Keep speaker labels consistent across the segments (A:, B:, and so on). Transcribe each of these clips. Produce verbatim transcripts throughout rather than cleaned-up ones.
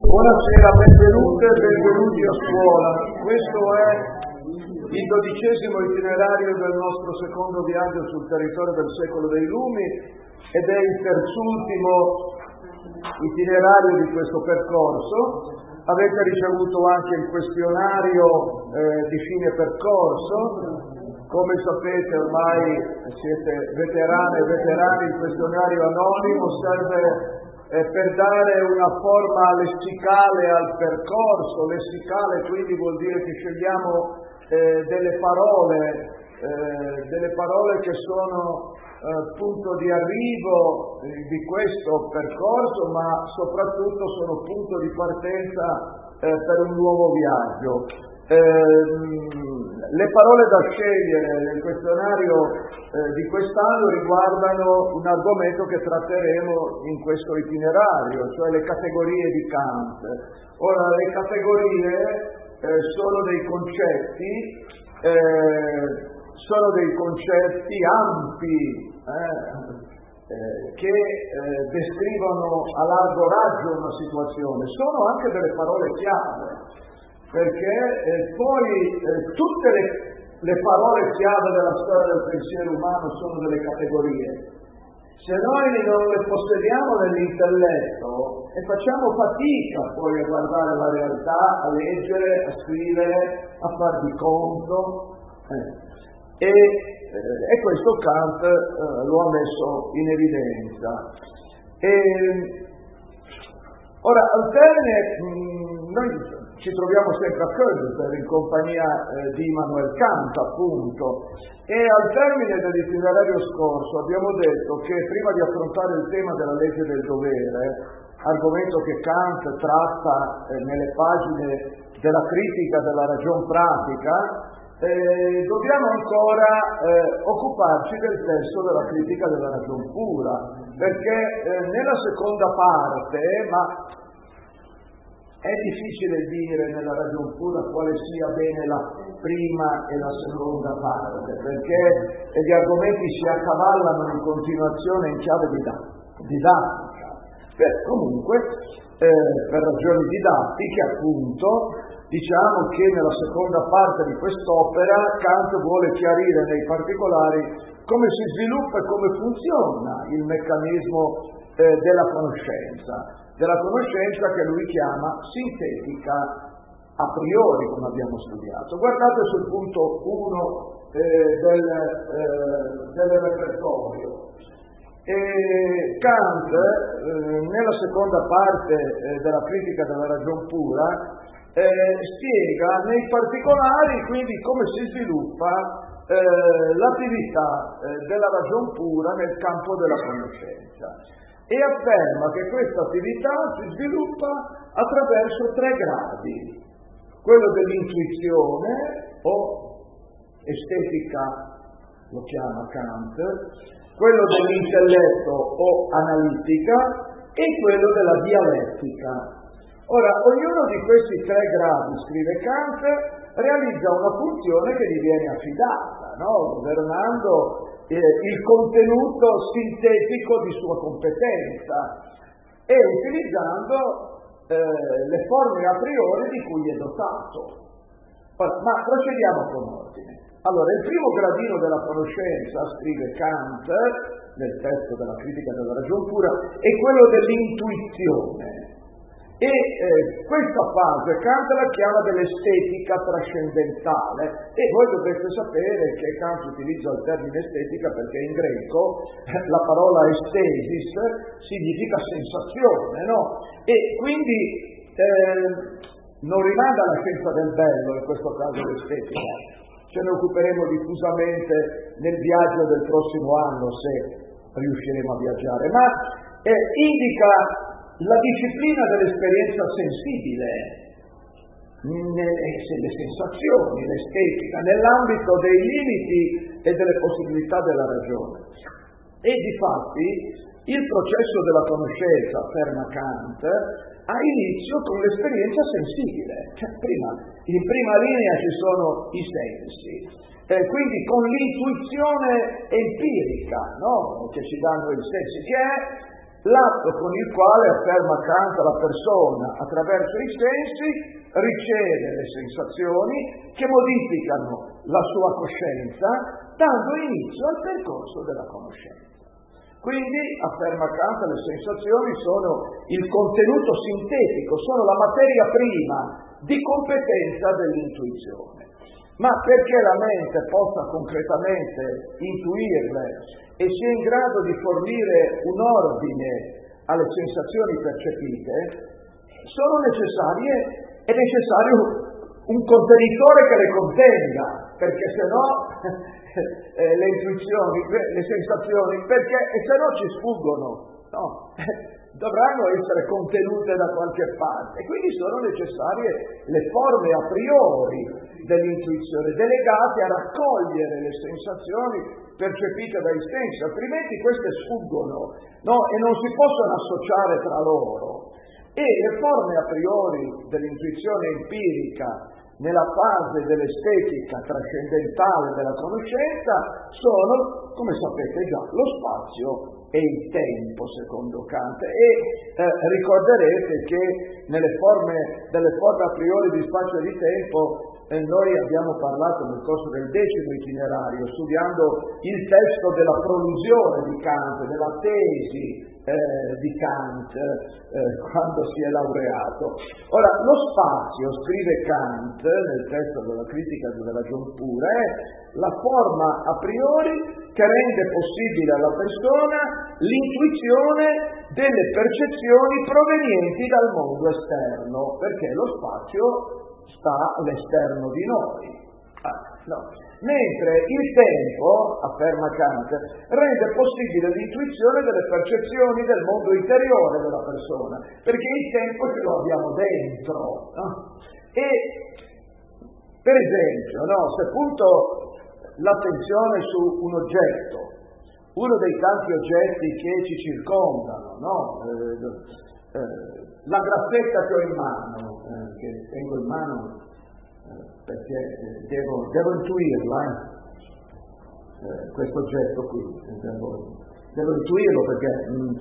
A: Buonasera, benvenute e benvenuti a scuola. Questo è il dodicesimo itinerario del nostro secondo viaggio sul territorio del secolo dei Lumi ed è il terzultimo itinerario di questo percorso. Avete ricevuto anche il questionario eh, di fine percorso. Come sapete ormai siete veterane e veterani, il questionario anonimo serve eh, per dare una forma lessicale al percorso. Lessicale quindi vuol dire che scegliamo eh, delle parole, eh, delle parole che sono eh, punto di arrivo eh, di questo percorso, ma soprattutto sono punto di partenza eh, per un nuovo viaggio. Eh, le parole da scegliere nel questionario eh, di quest'anno riguardano un argomento che tratteremo in questo itinerario, cioè le categorie di Kant. Ora, le categorie eh, sono dei concetti, eh, sono dei concetti ampi eh, eh, che eh, descrivono a largo raggio una situazione, sono anche delle parole chiave. Perché eh, poi eh, tutte le, le parole chiave della storia del pensiero umano sono delle categorie. Se noi non le possediamo nell'intelletto e facciamo fatica poi a guardare la realtà, a leggere, a scrivere, a far di conto, eh. e, eh, e questo Kant eh, lo ha messo in evidenza. E, ora, al termine, mh, noi ci troviamo sempre a Königsberg in compagnia eh, di Immanuel Kant, appunto, e al termine dell'itinerario scorso abbiamo detto che prima di affrontare il tema della legge del dovere, argomento che Kant tratta eh, nelle pagine della critica della ragion pratica, eh, dobbiamo ancora eh, occuparci del testo della critica della ragion pura, perché eh, nella seconda parte, ma è difficile dire nella ragion pura quale sia bene la prima e la seconda parte, perché gli argomenti si accavallano in continuazione in chiave didattica. Beh, comunque, eh, per ragioni didattiche, appunto, diciamo che nella seconda parte di quest'opera Kant vuole chiarire nei particolari come si sviluppa e come funziona il meccanismo eh, della conoscenza. della conoscenza che lui chiama sintetica a priori, come abbiamo studiato. Guardate sul punto uno eh, del, eh, del repertorio. E Kant, eh, nella seconda parte eh, della critica della ragion pura, eh, spiega nei particolari quindi come si sviluppa eh, l'attività eh, della ragion pura nel campo della conoscenza. E afferma che questa attività si sviluppa attraverso tre gradi: quello dell'intuizione o estetica, lo chiama Kant, quello dell'intelletto o analitica e quello della dialettica. Ora, ognuno di questi tre gradi, scrive Kant, realizza una funzione che gli viene affidata, no? Governando il contenuto sintetico di sua competenza e utilizzando eh, le forme a priori di cui è dotato. Ora, ma procediamo con ordine. Allora, il primo gradino della conoscenza, scrive Kant nel testo della critica della ragion pura, è quello dell'intuizione. E eh, questa fase Kant la chiama dell'estetica trascendentale, e voi dovreste sapere che Kant utilizza il termine estetica perché in greco la parola estesis significa sensazione, no? E quindi eh, non rimanda alla scienza del bello, in questo caso l'estetica. Ce ne occuperemo diffusamente nel viaggio del prossimo anno, se riusciremo a viaggiare, ma eh, indica la disciplina dell'esperienza sensibile, le sensazioni, l'estetica, nell'ambito dei limiti e delle possibilità della ragione. E difatti il processo della conoscenza, afferma Kant, ha inizio con l'esperienza sensibile. Cioè, prima, in prima linea ci sono i sensi, eh, quindi con l'intuizione empirica, no? Che ci danno i sensi, che è l'atto con il quale, afferma Kant, la persona, attraverso i sensi, riceve le sensazioni che modificano la sua coscienza, dando inizio al percorso della conoscenza. Quindi, afferma Kant, le sensazioni sono il contenuto sintetico, sono la materia prima di competenza dell'intuizione. Ma perché la mente possa concretamente intuirle e sia in grado di fornire un ordine alle sensazioni percepite, sono necessarie, è necessario un contenitore che le contenga, perché se no eh, le intuizioni, le sensazioni, perché e se no ci sfuggono, no? Dovranno essere contenute da qualche parte e quindi sono necessarie le forme a priori dell'intuizione, delegate a raccogliere le sensazioni percepite dai sensi, altrimenti queste sfuggono, no? E non si possono associare tra loro. E le forme a priori dell'intuizione empirica nella fase dell'estetica trascendentale della conoscenza sono, come sapete già, lo spazio e il tempo, secondo Kant. E eh, ricorderete che nelle forme, delle forme a priori di spazio e di tempo eh, noi abbiamo parlato nel corso del decimo itinerario, studiando il testo della prolusione di Kant, della tesi eh, di Kant eh, quando si è laureato. Ora, lo spazio, scrive Kant nel testo della critica della ragion pura, è la forma a priori che rende possibile alla persona l'intuizione delle percezioni provenienti dal mondo esterno, perché lo spazio sta all'esterno di noi. Ah, no. Mentre il tempo, afferma Kant, rende possibile l'intuizione delle percezioni del mondo interiore della persona, perché il tempo ce lo abbiamo dentro. No? E, per esempio, no, se punto l'attenzione su un oggetto, uno dei tanti oggetti che ci circondano, no? eh, eh, la graffetta che ho in mano, eh, che tengo in mano eh, perché eh, devo, devo intuirla, eh? Eh, questo oggetto qui, devo, devo intuirlo perché mh,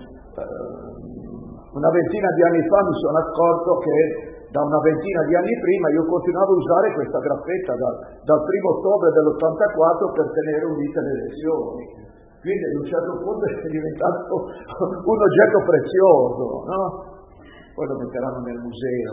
A: eh, una ventina di anni fa mi sono accorto che da una ventina di anni prima io continuavo a usare questa graffetta da, dal primo ottobre dell'ottantaquattro per tenere unite le lezioni. Quindi ad un certo punto è diventato un oggetto prezioso, no? Poi lo metteranno nel museo,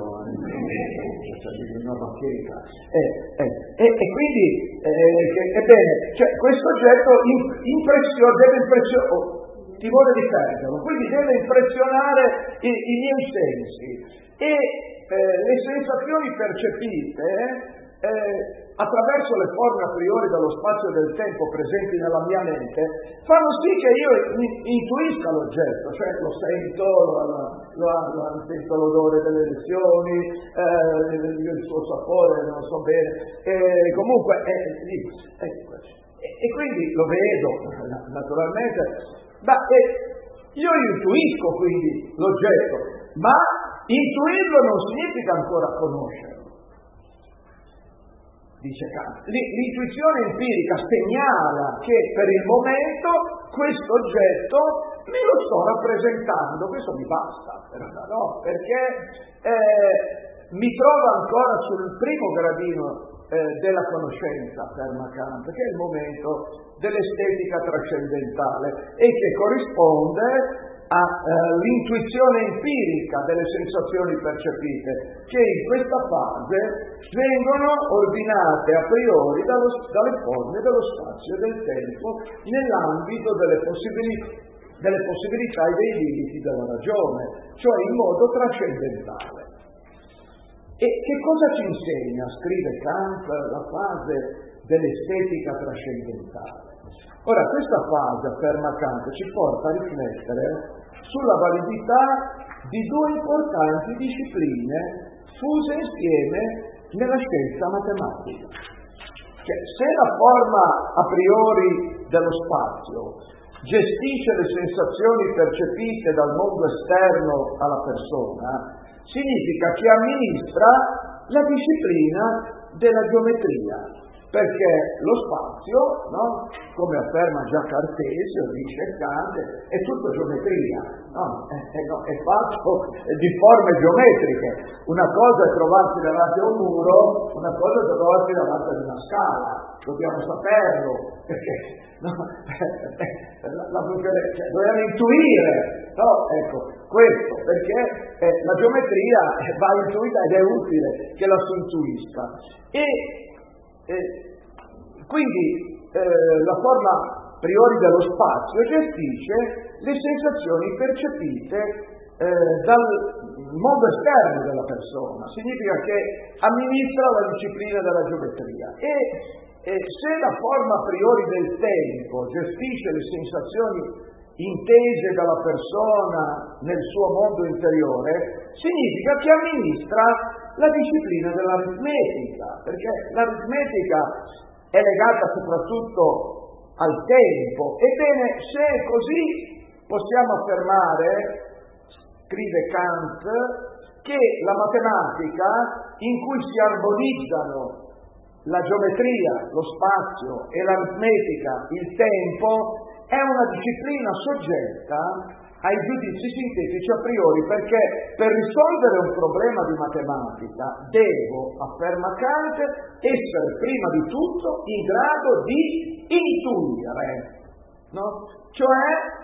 A: in una bacheca. Eh, eh, eh, e quindi, eh, che, ebbene, cioè, questo oggetto impressione, deve impressionare, oh, timore di perderlo, quindi deve impressionare i, i miei sensi. E Eh, le sensazioni percepite eh, attraverso le forme a priori dello spazio e del tempo presenti nella mia mente fanno sì che io intuisca l'oggetto, cioè lo sento, lo, lo, lo, sento l'odore delle lezioni, eh, il suo sapore, non so bene, eh, comunque eh, eh, e, e quindi lo vedo naturalmente, ma eh, io intuisco quindi l'oggetto, ma intuirlo non significa ancora conoscerlo, dice Kant. L'intuizione empirica segnala che per il momento questo oggetto me lo sto rappresentando, questo mi basta, no? Perché eh, mi trovo ancora sul primo gradino eh, della conoscenza, afferma Kant, che è il momento dell'estetica trascendentale e che corrisponde all'intuizione uh, empirica delle sensazioni percepite, che in questa fase vengono ordinate a priori dallo, dalle forme dello spazio e del tempo nell'ambito delle, possibili, delle possibilità e dei limiti della ragione, cioè in modo trascendentale. E che cosa ci insegna, scrive Kant, la fase dell'estetica trascendentale? Ora, questa fase, afferma Kant, ci porta a riflettere sulla validità di due importanti discipline fuse insieme nella scienza matematica. Cioè, se la forma a priori dello spazio gestisce le sensazioni percepite dal mondo esterno alla persona, significa che amministra la disciplina della geometria. perché lo spazio, no? Come afferma già Cartesio, dice Kant, è tutto geometria, no? È, è, no, è fatto di forme geometriche. Una cosa è trovarsi davanti a un muro, una cosa è trovarsi davanti ad una scala, dobbiamo saperlo, perché no? la, la, cioè, dobbiamo intuire, no? Ecco, questo, perché eh, la geometria va intuita ed è utile che la si intuisca. E Eh, quindi eh, la forma priori dello spazio gestisce le sensazioni percepite eh, dal mondo esterno della persona, significa che amministra la disciplina della geometria e, e se la forma priori del tempo gestisce le sensazioni intese dalla persona nel suo mondo interiore, significa che amministra la disciplina dell'aritmetica, perché l'aritmetica è legata soprattutto al tempo. Ebbene, se è così, possiamo affermare, scrive Kant, che la matematica, in cui si armonizzano la geometria, lo spazio e l'aritmetica, il tempo, è una disciplina soggetta ai giudizi sintetici a priori, perché per risolvere un problema di matematica devo, afferma Kant, essere prima di tutto in grado di intuire, no? Cioè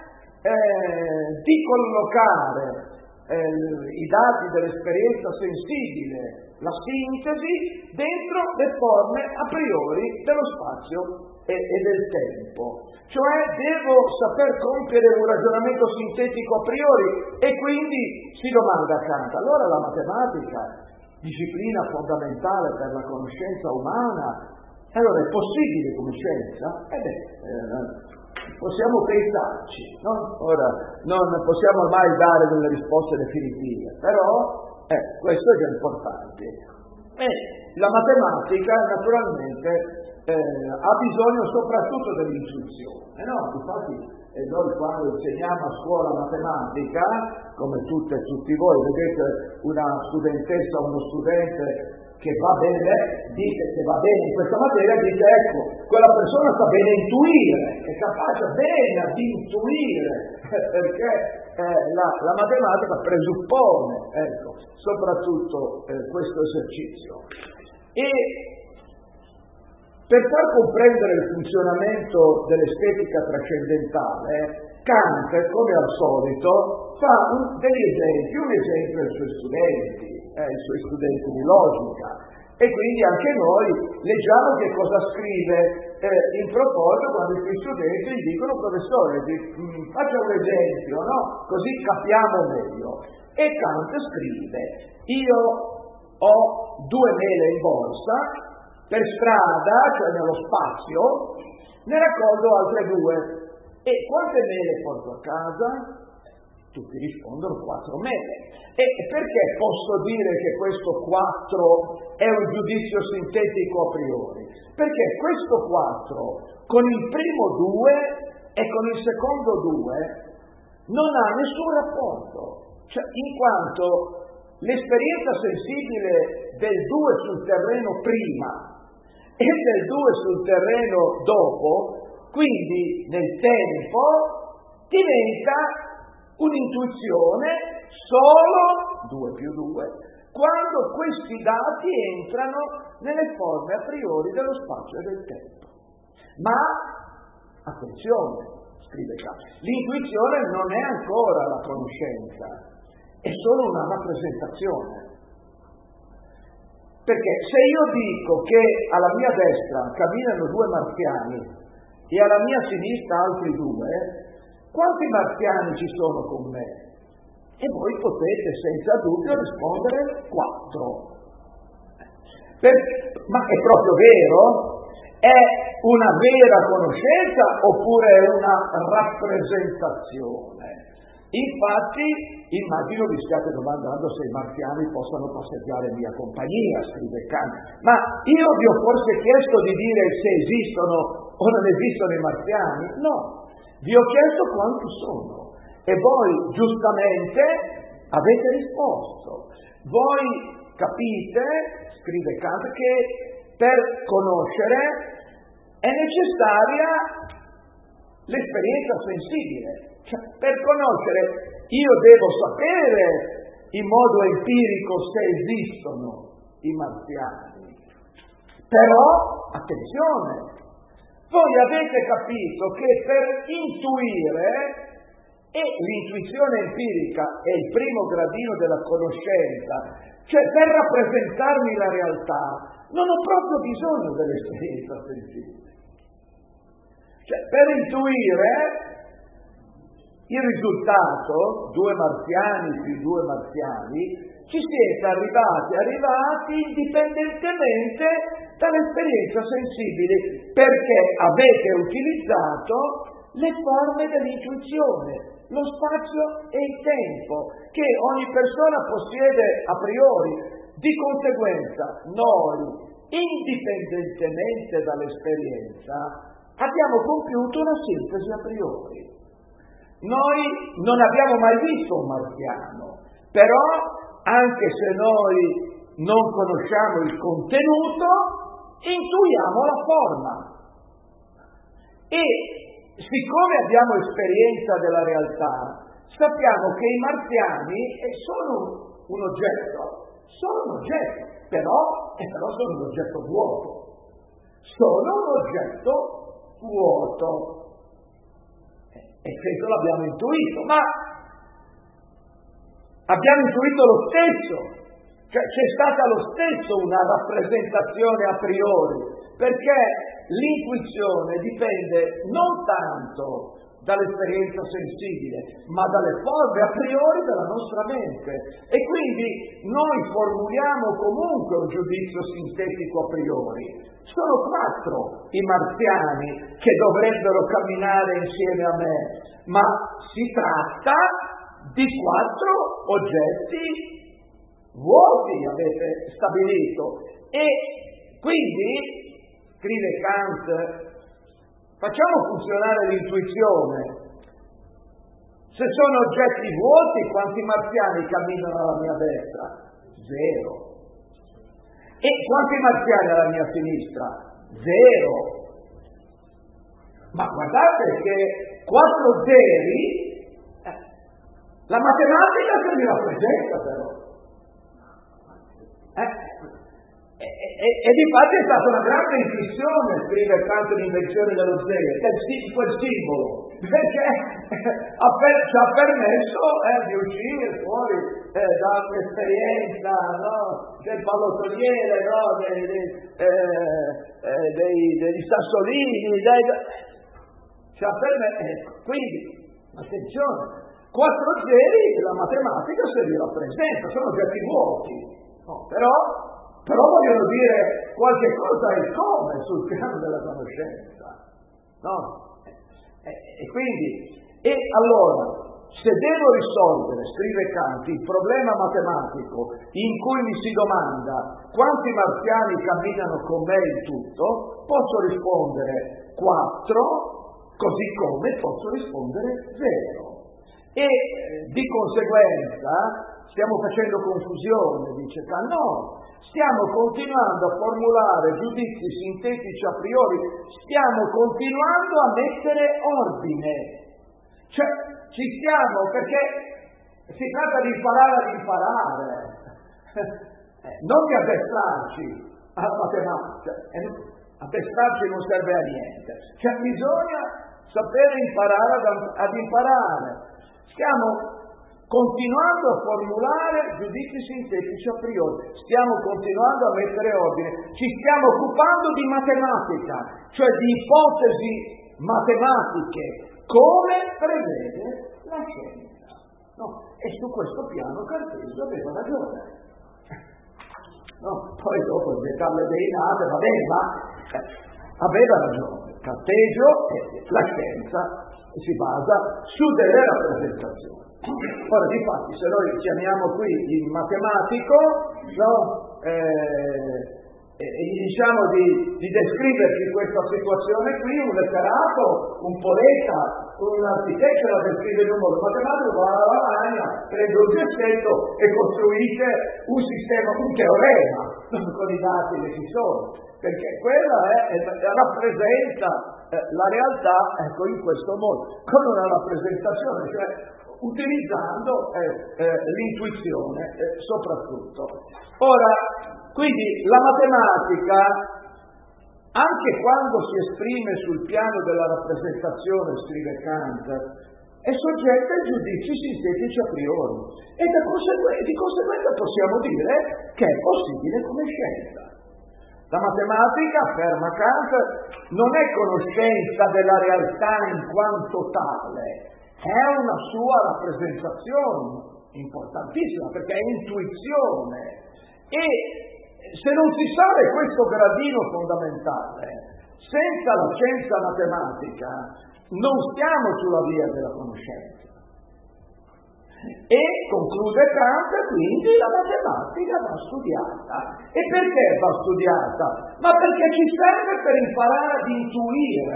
A: eh, di collocare eh, i dati dell'esperienza sensibile, la sintesi, dentro le forme a priori dello spazio e, e del tempo. Cioè devo saper compiere un ragionamento sintetico a priori e quindi si domanda a Kant, allora la matematica, disciplina fondamentale per la conoscenza umana, allora è possibile come scienza? Eh beh, eh, possiamo pensarci, no? Ora non possiamo mai dare delle risposte definitive, però eh, questo è già importante. E la matematica naturalmente eh, ha bisogno soprattutto dell'intuizione, no? Infatti eh, noi quando insegniamo a scuola matematica, come tutte e tutti voi, vedete una studentessa o uno studente che va bene, dite che va bene in questa materia, dite ecco, quella persona sa bene intuire, è capace bene di intuire, perché eh, la, la matematica presuppone, ecco, soprattutto eh, questo esercizio. E per far comprendere il funzionamento dell'estetica trascendentale, Kant, come al solito, fa un, degli esempi, un esempio ai suoi studenti, eh, ai suoi studenti di logica, e quindi anche noi leggiamo che cosa scrive eh, in proposito quando i suoi studenti gli dicono professore, di, mh, faccia un esempio, no? Così capiamo meglio. E Kant scrive, io ho due mele in borsa, per strada, cioè nello spazio, ne raccolgo altre due. E quante mele porto a casa? Tutti rispondono quattro mele. E perché posso dire che questo quattro è un giudizio sintetico a priori? Perché questo quattro con il primo due e con il secondo due non ha nessun rapporto. Cioè, in quanto l'esperienza sensibile del due sul terreno prima e del due sul terreno dopo, quindi nel tempo, diventa un'intuizione solo due più due quando questi dati entrano nelle forme a priori dello spazio e del tempo. Ma, attenzione, scrive Kant, l'intuizione non è ancora la conoscenza, è solo una rappresentazione. Perché se io dico che alla mia destra camminano due marziani e alla mia sinistra altri due, quanti marziani ci sono con me? E voi potete senza dubbio rispondere quattro. Per, ma è proprio vero? È una vera conoscenza oppure è una rappresentazione? Infatti, immagino vi stiate domandando se i marziani possano passeggiare in mia compagnia, scrive Kant. Ma io vi ho forse chiesto di dire se esistono o non esistono i marziani? No, vi ho chiesto quanti sono. E voi, giustamente, avete risposto. Voi capite, scrive Kant, che per conoscere è necessaria l'esperienza sensibile. Cioè, per conoscere io devo sapere in modo empirico se esistono i marziani. Però, attenzione, voi avete capito che per intuire, e l'intuizione empirica è il primo gradino della conoscenza, cioè per rappresentarmi la realtà, non ho proprio bisogno dell'esperienza sensibile. Cioè, per intuire il risultato, due marziani più due marziani, ci siete arrivati, arrivati indipendentemente dall'esperienza sensibile, perché avete utilizzato le forme dell'intuizione, lo spazio e il tempo, che ogni persona possiede a priori. Di conseguenza, noi, indipendentemente dall'esperienza, abbiamo compiuto una sintesi a priori. Noi non abbiamo mai visto un marziano, però anche se noi non conosciamo il contenuto, intuiamo la forma. E siccome abbiamo esperienza della realtà, sappiamo che i marziani sono un oggetto, sono un oggetto, però, e però sono un oggetto vuoto. Sono un oggetto vuoto. E questo l'abbiamo intuito, ma abbiamo intuito lo stesso, cioè c'è stata lo stesso una rappresentazione a priori, perché l'intuizione dipende non tanto dall'esperienza sensibile, ma dalle forme a priori della nostra mente. E quindi noi formuliamo comunque un giudizio sintetico a priori. Sono quattro i marziani che dovrebbero camminare insieme a me, ma si tratta di quattro oggetti vuoti, avete stabilito. E quindi, scrive Kant, facciamo funzionare l'intuizione. Se sono oggetti vuoti, quanti marziani camminano alla mia destra? Zero. E quanti marziani alla mia sinistra? Zero. Ma guardate che quattro zeri, eh, la matematica se li rappresenta però. Eh? E, e, e di fatto è stata una grande intuizione, scrive Kant, l'invenzione dello zero, che è quel simbolo, perché ha per, ci ha permesso eh, di uscire fuori eh, dall'esperienza, no? Del pallottoliere, no? dei, dei, eh, eh, dei, degli sassolini, dei, ci ha permesso, eh, quindi, attenzione, quattro zeri la matematica se li rappresenta, sono oggetti vuoti, no? però Però vogliono dire qualche cosa e come sul piano della conoscenza, no? E, e quindi, e allora, se devo risolvere, scrive Kant, il problema matematico in cui mi si domanda quanti marziani camminano con me in tutto, posso rispondere quattro, così come posso rispondere zero. E eh, di conseguenza stiamo facendo confusione, dice Kant, no, stiamo continuando a formulare giudizi sintetici a priori, stiamo continuando a mettere ordine, cioè ci stiamo, perché si tratta di imparare ad imparare, non di addestrarci alla matematica, addestrarci non serve a niente, cioè bisogna sapere imparare ad, ad imparare, stiamo continuando a formulare giudizi sintetici a priori, stiamo continuando a mettere ordine, ci stiamo occupando di matematica, cioè di ipotesi matematiche, come prevede la scienza. No? E su questo piano Cartesio aveva ragione. No? Poi dopo il dettaglio dei nave, va bene, ma eh, aveva ragione. Cartesio e la scienza si basa su delle rappresentazioni. Ora, difatti, se noi chiamiamo qui il matematico, no, eh, e, e gli diciamo di, di descriverci questa situazione qui, un letterato, un poeta, un architetto la descrive in un modo, matematico va alla lavagna, prende un gessetto e costruisce un sistema, un teorema, con i dati che ci sono, perché quella è, è, rappresenta eh, la realtà, ecco, in questo modo, con una rappresentazione, cioè utilizzando eh, eh, l'intuizione eh, soprattutto. Ora, quindi la matematica, anche quando si esprime sul piano della rappresentazione, scrive Kant, è soggetta ai giudizi sintetici a priori e da conseguenza, di conseguenza possiamo dire che è possibile come scienza. La matematica, afferma Kant, non è conoscenza della realtà in quanto tale, è una sua rappresentazione importantissima, perché è intuizione. E se non si sale questo gradino fondamentale, senza la scienza matematica non stiamo sulla via della conoscenza. E conclude Kant, quindi la matematica va studiata. E perché va studiata? Ma perché ci serve per imparare ad intuire.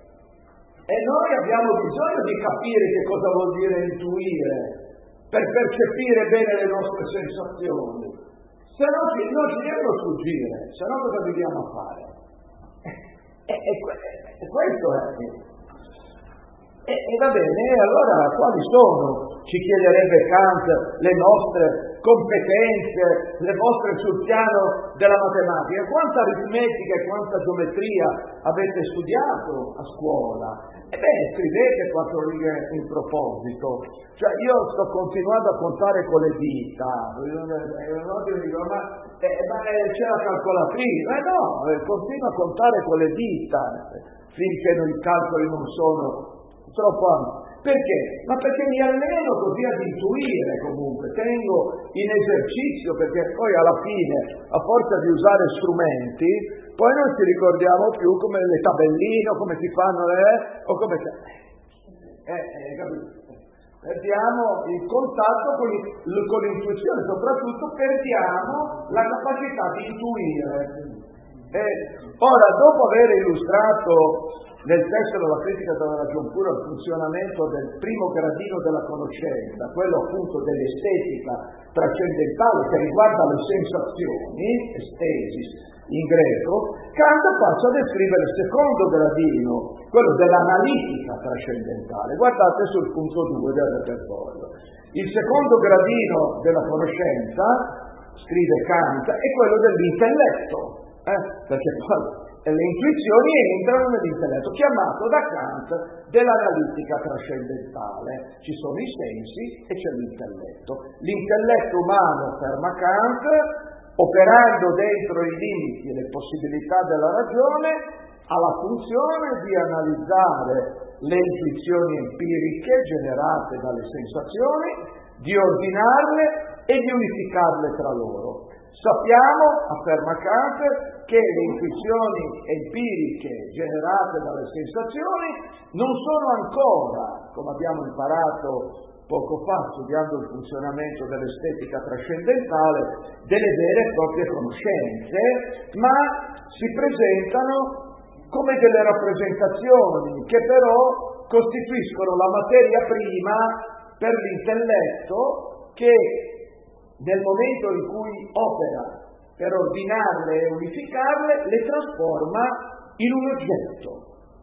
A: E noi abbiamo bisogno di capire che cosa vuol dire intuire, per percepire bene le nostre sensazioni. Se no ci, non ci devono sfuggire, se no cosa dobbiamo fare? E, e, e questo è. E, e va bene, allora quali sono, ci chiederebbe Kant, le nostre competenze, le vostre sul piano della matematica? Quanta aritmetica e quanta geometria avete studiato a scuola? Ebbene, scrivete quattro righe in proposito. Cioè io sto continuando a contare con le dita, e dico, ma, eh, ma c'è la calcolatrice? Eh no, continuo a contare con le dita, finché i calcoli non sono troppo ampi. Perché? Ma perché mi alleno così ad intuire comunque, tengo in esercizio, perché poi alla fine, a forza di usare strumenti, poi non ci ricordiamo più come le tabelline, o come si fanno le... o come... Eh, eh, capito? Perdiamo il contatto con, il, con l'intuizione, soprattutto perdiamo la capacità di intuire. Eh, ora, dopo aver illustrato nel testo della critica della ragion pura il funzionamento del primo gradino della conoscenza, quello appunto dell'estetica trascendentale che riguarda le sensazioni, estesis in greco, Kant passa a descrivere il secondo gradino, quello dell'analitica trascendentale. Guardate sul punto due del repertorio. Il secondo gradino della conoscenza, scrive Kant, è quello dell'intelletto, eh? perché poi le intuizioni entrano nell'intelletto, chiamato da Kant dell'analitica trascendentale. Ci sono i sensi e c'è l'intelletto. L'intelletto umano, afferma Kant, operando dentro i limiti e le possibilità della ragione, ha la funzione di analizzare le intuizioni empiriche generate dalle sensazioni, di ordinarle e di unificarle tra loro. Sappiamo, afferma Kant, che le intuizioni empiriche generate dalle sensazioni non sono ancora, come abbiamo imparato poco fa studiando il funzionamento dell'estetica trascendentale, delle vere e proprie conoscenze, ma si presentano come delle rappresentazioni che però costituiscono la materia prima per l'intelletto che nel momento in cui opera per ordinarle e unificarle, le trasforma in un oggetto.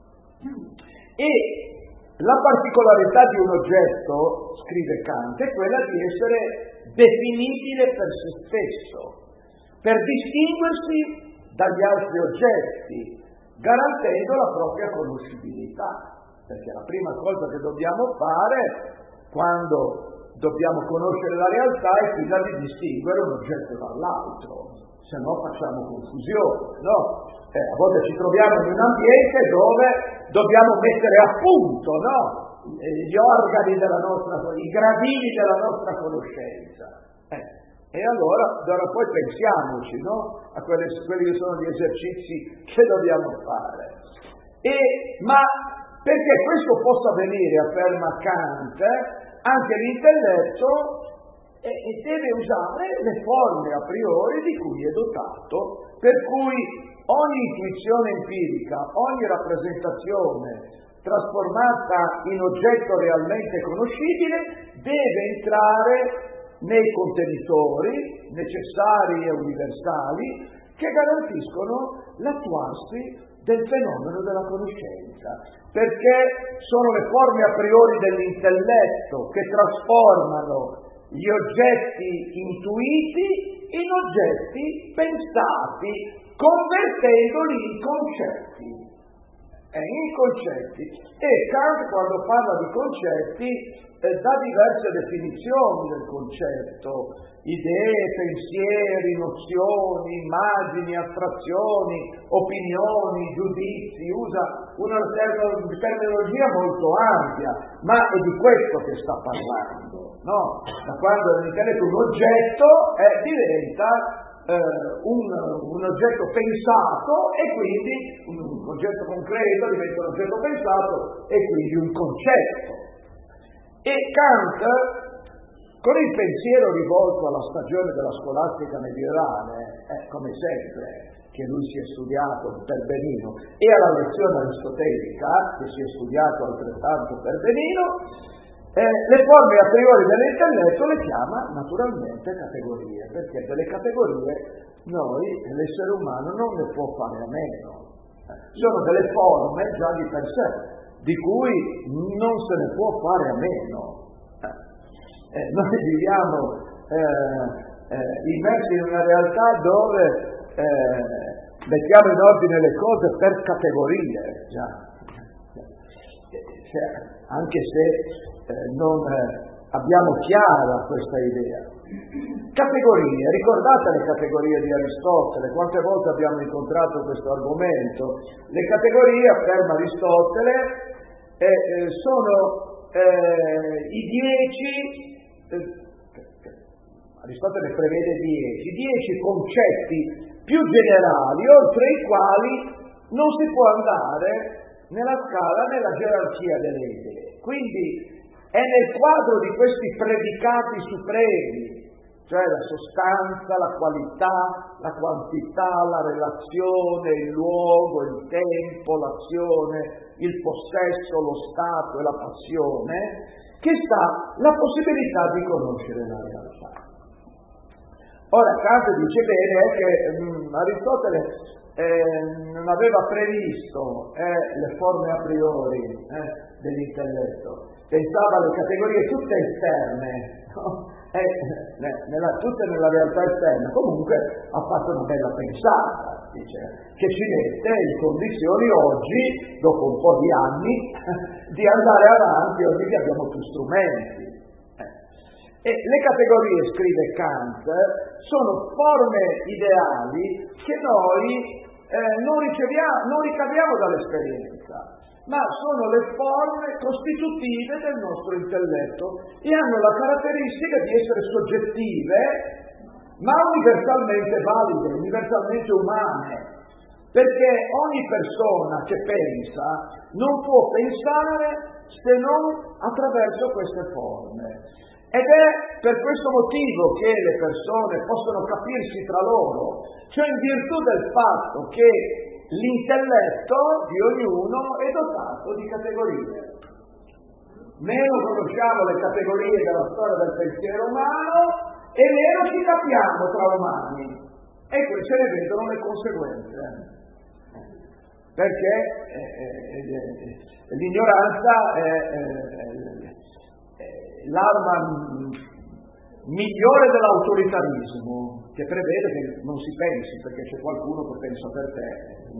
A: E la particolarità di un oggetto, scrive Kant, è quella di essere definibile per se stesso, per distinguersi dagli altri oggetti, garantendo la propria conoscibilità. Perché la prima cosa che dobbiamo fare quando dobbiamo conoscere la realtà è quella di distinguere un oggetto dall'altro, se no facciamo confusione, no? Eh, a volte ci troviamo in un ambiente dove dobbiamo mettere a punto, no? Gli organi della nostra, i gradini della nostra conoscenza. Eh, e allora, allora poi pensiamoci, no? A quelli, quelli che sono gli esercizi che dobbiamo fare. E, ma perché questo possa avvenire, afferma Kant, anche l'intelletto e, e deve usare le forme a priori di cui è dotato, per cui ogni intuizione empirica, ogni rappresentazione trasformata in oggetto realmente conoscibile deve entrare nei contenitori, necessari e universali che garantiscono l'attuarsi del fenomeno della conoscenza, perché sono le forme a priori dell'intelletto che trasformano gli oggetti intuiti in oggetti pensati, convertendoli in concetti. Eh, in concetti. E Kant, quando parla di concetti, eh, dà diverse definizioni del concetto: idee, pensieri, nozioni, immagini, astrazioni, opinioni, giudizi. Usa una terminologia molto ampia, ma è di questo che sta parlando, no? Da quando l'intelletto è un oggetto, eh, diventa Uh, un, un oggetto pensato e quindi un, un oggetto concreto diventa un oggetto pensato e quindi un concetto. E Kant, con il pensiero rivolto alla stagione della scolastica medievale, eh, come sempre, che lui si è studiato per benino, e alla lezione aristotelica, che si è studiato altrettanto per benino, Eh, le forme a priori dell'intelletto le chiama naturalmente categorie, perché delle categorie noi, l'essere umano, non ne può fare a meno. Eh, sono delle forme già di per sé, di cui non se ne può fare a meno. Eh, eh, noi viviamo eh, eh, immersi in una realtà dove eh, mettiamo in ordine le cose per categorie, già. Eh, anche se Eh, non eh, abbiamo chiara questa idea. Categorie, ricordate le categorie di Aristotele? Quante volte abbiamo incontrato questo argomento? Le categorie, afferma Aristotele, eh, eh, sono eh, i dieci, eh, Aristotele prevede dieci, dieci concetti più generali, oltre i quali non si può andare nella scala, nella gerarchia delle idee. Quindi è nel quadro di questi predicati supremi, cioè la sostanza, la qualità, la quantità, la relazione, il luogo, il tempo, l'azione, il possesso, lo stato e la passione, che sta la possibilità di conoscere la realtà. Ora Kant dice bene che mh, Aristotele eh, non aveva previsto eh, le forme a priori eh, dell'intelletto, pensava alle categorie tutte esterne, no? eh, nella, tutte nella realtà esterna. Comunque ha fatto una bella pensata, dice, che ci mette in condizioni oggi, dopo un po' di anni, di andare avanti, oggi che abbiamo più strumenti. E le categorie, scrive Kant, sono forme ideali che noi eh, non riceviamo, non ricaviamo dall'esperienza, ma sono le forme costitutive del nostro intelletto e hanno la caratteristica di essere soggettive, ma universalmente valide, universalmente umane, perché ogni persona che pensa non può pensare se non attraverso queste forme. Ed è per questo motivo che le persone possono capirsi tra loro, cioè in virtù del fatto che l'intelletto di ognuno è dotato di categorie. Meno conosciamo le categorie della storia del pensiero umano e meno ci capiamo tra umani. E qui se ne vedono le conseguenze. Perché eh, eh, l'ignoranza è eh, l'arma migliore dell'autoritarismo, che prevede che non si pensi perché c'è qualcuno che pensa per te.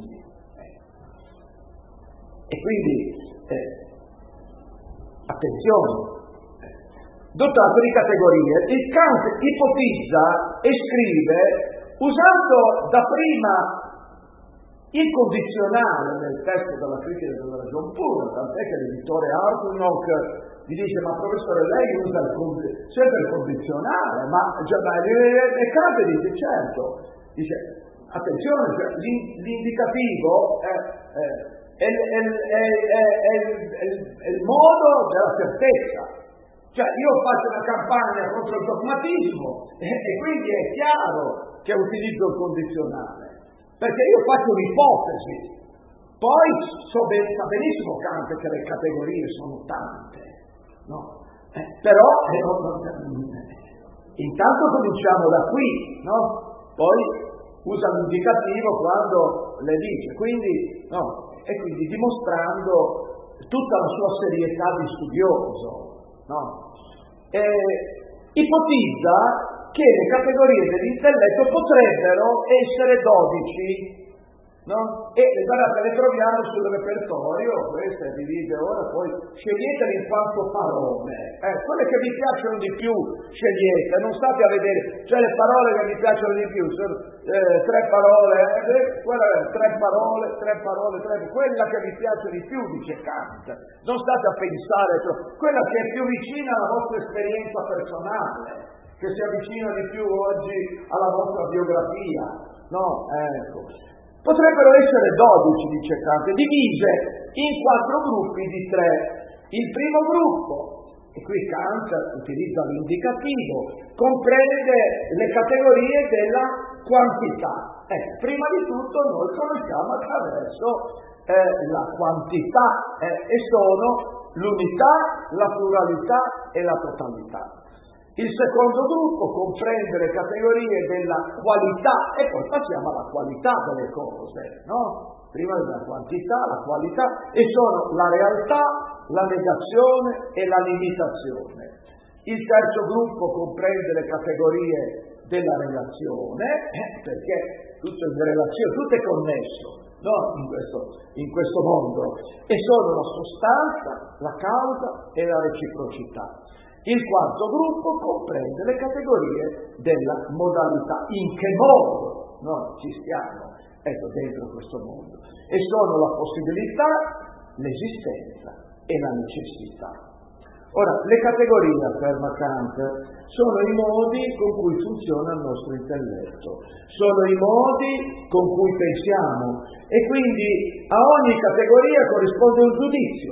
A: E quindi eh, attenzione, dotato di categorie. Il Kant ipotizza e scrive usando dapprima il condizionale nel testo della critica della ragion pura, tant'è che l'editore Arthur gli dice: ma professore, lei usa il condi- sempre il condizionale, ma già, e Kant dice: certo, dice attenzione, cioè, l'indicativo è, è, è, è, è, è, è, è il modo della certezza. Cioè io faccio una campagna contro il dogmatismo e, e quindi è chiaro che utilizzo il condizionale, perché io faccio un'ipotesi. Poi so ben, sa benissimo Kant che le categorie sono tante, no? Eh, però eh, Intanto cominciamo da qui, no? Poi usa l'indicativo quando le dice, quindi, no? E quindi dimostrando tutta la sua serietà di studioso, no? E ipotizza che le categorie dell'intelletto potrebbero essere dodici, no? E guardate, le troviamo sul repertorio, queste divide ora, poi sceglietele in quanto parole, eh, quelle che vi piacciono di più scegliete, non state a vedere, cioè le parole che vi piacciono di più sono eh, tre parole, eh, quella, tre parole, tre parole, tre, quella che vi piace di più, dice Kant, non state a pensare, cioè, quella che è più vicina alla vostra esperienza personale, che si avvicina di più oggi alla vostra biografia, no? Ecco. Potrebbero essere dodici, dice Kant, divise in quattro gruppi di tre. Il primo gruppo, e qui Kant utilizza l'indicativo, comprende le categorie della quantità. Eh, prima di tutto noi conosciamo attraverso eh, la quantità eh, e sono l'unità, la pluralità e la totalità. Il secondo gruppo comprende le categorie della qualità e poi passiamo alla qualità delle cose, no? Prima della quantità, la qualità, e sono la realtà, la negazione e la limitazione. Il terzo gruppo comprende le categorie della relazione, eh, perché tutto è in relazione, tutto è connesso, no? in, questo, in questo mondo, e sono la sostanza, la causa e la reciprocità. Il quarto gruppo comprende le categorie della modalità, in che modo noi ci stiamo ecco, dentro questo mondo, e sono la possibilità, l'esistenza e la necessità. Ora, le categorie, afferma Kant, sono i modi con cui funziona il nostro intelletto, sono i modi con cui pensiamo, e quindi a ogni categoria corrisponde un giudizio,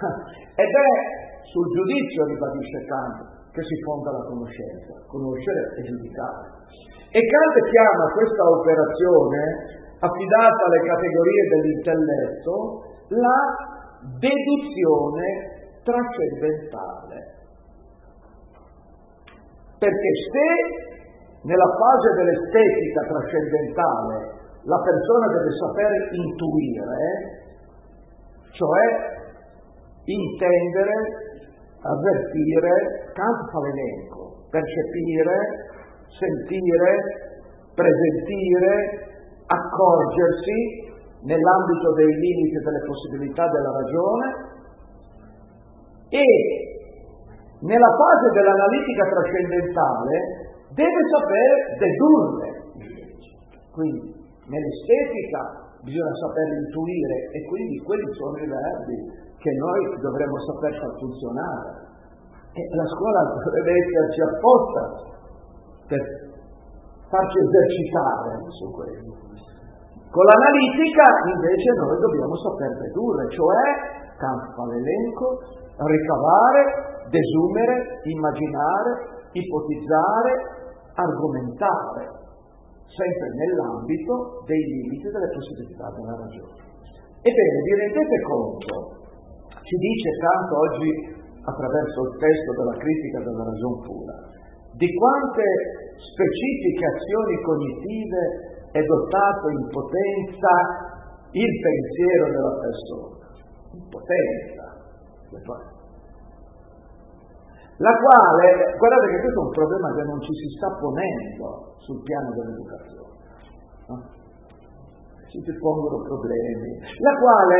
A: ed è sul giudizio, ribadisce Kant, che si fonda la conoscenza, conoscere e giudicare. E Kant chiama questa operazione, affidata alle categorie dell'intelletto, la deduzione trascendentale. Perché se nella fase dell'estetica trascendentale la persona deve saper intuire, cioè intendere, avvertire, Kant fa l'elenco, percepire, sentire, presentire, accorgersi nell'ambito dei limiti e delle possibilità della ragione, e nella fase dell'analitica trascendentale deve saper dedurre. Quindi nell'estetica bisogna saper intuire, e quindi quelli sono i verbi che noi dovremmo saper far funzionare, e la scuola dovrebbe esserci apposta per farci esercitare su questo. Con l'analitica invece noi dobbiamo saper dedurre, cioè Kant fa l'elenco, ricavare, desumere, immaginare, ipotizzare, argomentare, sempre nell'ambito dei limiti delle possibilità della ragione. Ebbene, vi rendete conto, ci dice Kant oggi attraverso il testo della critica della ragion pura, di quante specifiche azioni cognitive è dotato in potenza il pensiero della persona, in potenza, la quale, guardate che questo è un problema che non ci si sta ponendo sul piano dell'educazione, no? Si ti pongono problemi, la quale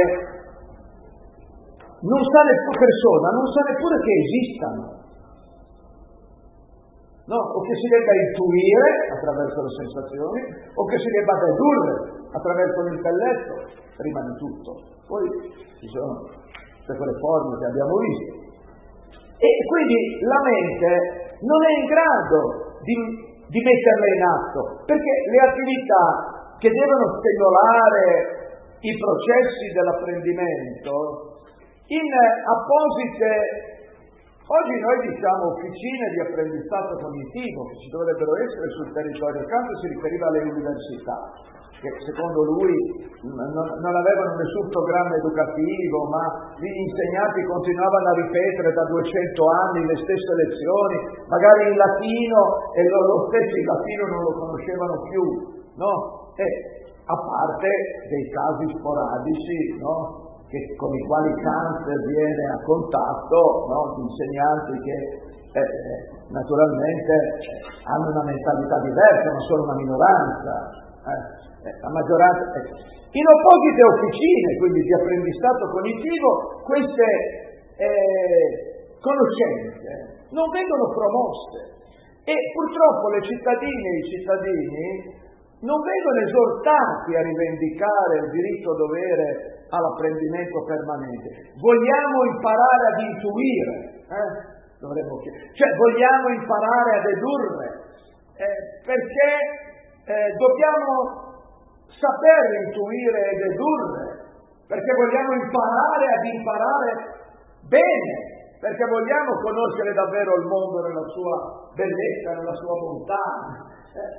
A: non sa neppure persona, non sa neppure che esistano, no? O che si debba intuire attraverso le sensazioni, o che si debba dedurre attraverso l'intelletto, prima di tutto. Poi ci sono tutte quelle forme che abbiamo visto. E quindi la mente non è in grado di, di metterle in atto, perché le attività che devono stimolare i processi dell'apprendimento in apposite, oggi noi diciamo officine di apprendistato cognitivo che ci dovrebbero essere sul territorio, Kant si riferiva alle università, che secondo lui non, non avevano nessun programma educativo, ma gli insegnanti continuavano a ripetere da duecento anni le stesse lezioni, magari in latino, e loro stessi il latino non lo conoscevano più, no? E a parte dei casi sporadici, no? Che, con i quali Kant viene a contatto, no? Di insegnanti che eh, naturalmente hanno una mentalità diversa, ma sono una minoranza. Eh, eh, la maggioranza. Eh. In apposite officine, quindi di apprendistato cognitivo, queste eh, conoscenze non vengono promosse e purtroppo le cittadine e i cittadini non vengono esortati a rivendicare il diritto-dovere all'apprendimento permanente. Vogliamo imparare ad intuire, eh? Dovremmo chiedere. Cioè vogliamo imparare a dedurre, eh, perché eh, dobbiamo saper intuire e dedurre, perché vogliamo imparare ad imparare bene, perché vogliamo conoscere davvero il mondo nella sua bellezza, nella sua bontà, eh,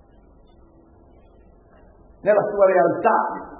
A: nella sua realtà.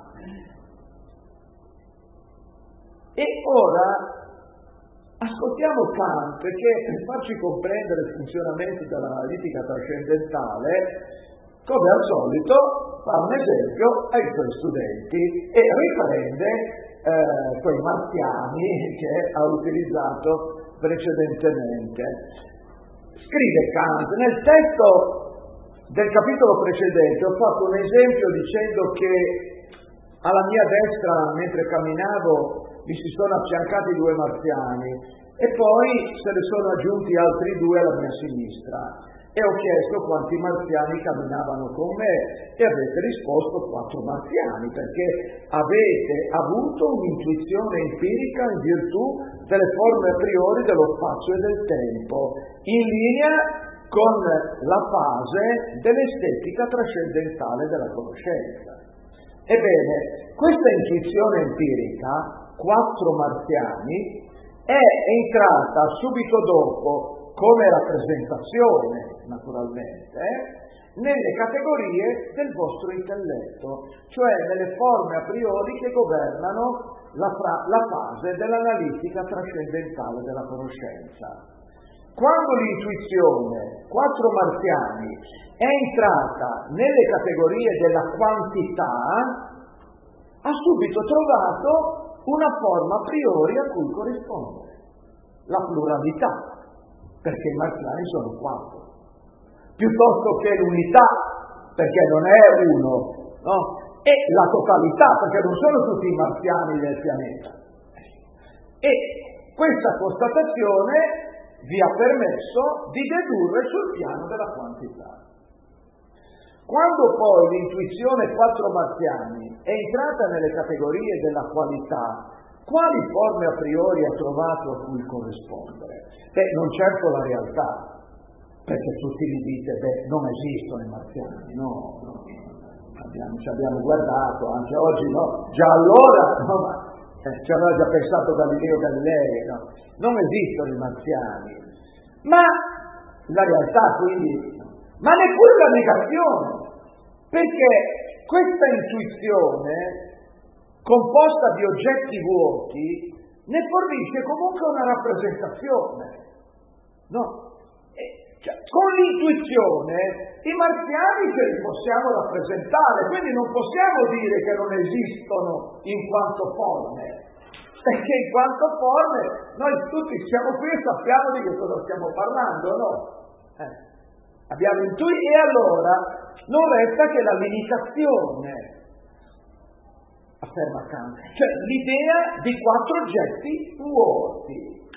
A: E ora ascoltiamo Kant, che per farci comprendere il funzionamento dell'analitica trascendentale, come al solito, fa un esempio ai suoi studenti e riprende eh, quei marziani che ha utilizzato precedentemente. Scrive Kant, nel testo del capitolo precedente ho fatto un esempio dicendo che alla mia destra, mentre camminavo, mi si sono affiancati due marziani e poi se ne sono aggiunti altri due alla mia sinistra. E ho chiesto quanti marziani camminavano con me e avete risposto quattro marziani, perché avete avuto un'intuizione empirica in virtù delle forme a priori dello spazio e del tempo, in linea con la fase dell'estetica trascendentale della conoscenza. Ebbene, questa intuizione empirica, quattro marziani, è entrata subito dopo come rappresentazione, naturalmente, nelle categorie del vostro intelletto, cioè nelle forme a priori che governano la, fra- la fase dell'analitica trascendentale della conoscenza. Quando l'intuizione, quattro marziani, è entrata nelle categorie della quantità, ha subito trovato una forma a priori a cui corrispondere, la pluralità, perché i marziani sono quattro, piuttosto che l'unità, perché non è uno, no? E la totalità, perché non sono tutti i marziani del pianeta. E questa constatazione vi ha permesso di dedurre sul piano della quantità. Quando poi l'intuizione quattro marziani è entrata nelle categorie della qualità, quali forme a priori ha trovato a cui corrispondere? Beh, non certo la realtà, perché tutti vi dite, beh, non esistono i marziani, no, no, abbiamo, ci abbiamo guardato, anche oggi no, già allora, no, ma eh, ci aveva già pensato Galileo Galilei, no, non esistono i marziani, ma la realtà quindi, ma neppure la negazione, perché questa intuizione, composta di oggetti vuoti, ne fornisce comunque una rappresentazione, no? E, cioè, con l'intuizione i marziani ce li possiamo rappresentare, quindi non possiamo dire che non esistono in quanto forme, perché in quanto forme noi tutti siamo qui e sappiamo di che cosa stiamo parlando, no? Eh, abbiamo intuito e allora non resta che la limitazione, afferma Kant, cioè l'idea di quattro oggetti vuoti.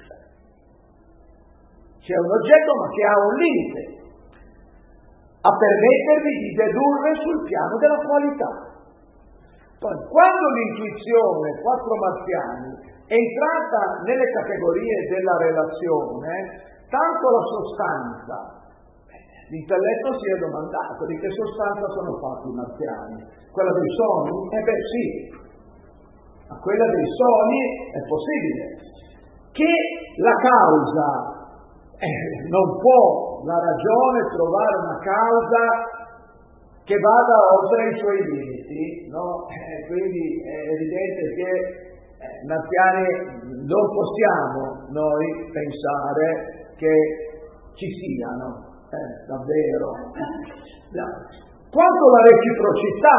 A: C'è un oggetto ma che ha un limite, a permettervi di dedurre sul piano della qualità. Poi, quando l'intuizione, quattro marziani, è entrata nelle categorie della relazione, tanto la sostanza, l'intelletto si è domandato di che sostanza sono fatti i marziani. Quella dei sogni? Eh beh sì, a quella dei sogni è possibile. Che la causa, eh, non può la ragione trovare una causa che vada oltre i suoi limiti, no? Eh, quindi è evidente che eh, marziani non possiamo noi pensare che ci siano, eh, davvero. Quanto alla reciprocità,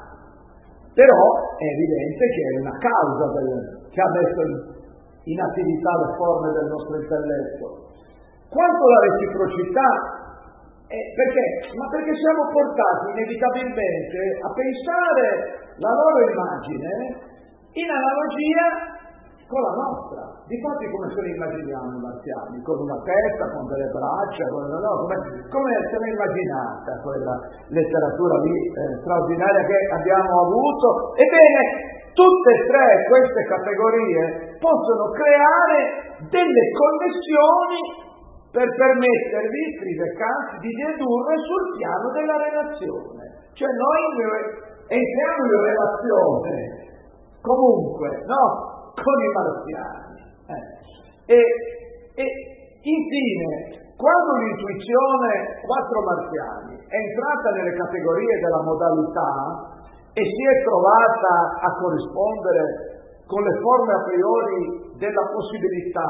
A: però è evidente che è una causa del, che ha messo in, in attività le forme del nostro intelletto. Quanto alla reciprocità, eh, perché? Ma perché siamo portati inevitabilmente a pensare la loro immagine in analogia con la nostra. Difatti come se li immaginiamo i marziani? Con una testa, con delle braccia, con, no, come, come se l'è immaginata quella letteratura lì eh, straordinaria che abbiamo avuto? Ebbene, tutte e tre queste categorie possono creare delle connessioni per permettervi, scrive Kant, di dedurre sul piano della relazione. Cioè noi entriamo in relazione comunque, no? Con i marziani. Eh. E, e infine, quando l'intuizione quattro marziani è entrata nelle categorie della modalità e si è trovata a corrispondere con le forme a priori della possibilità,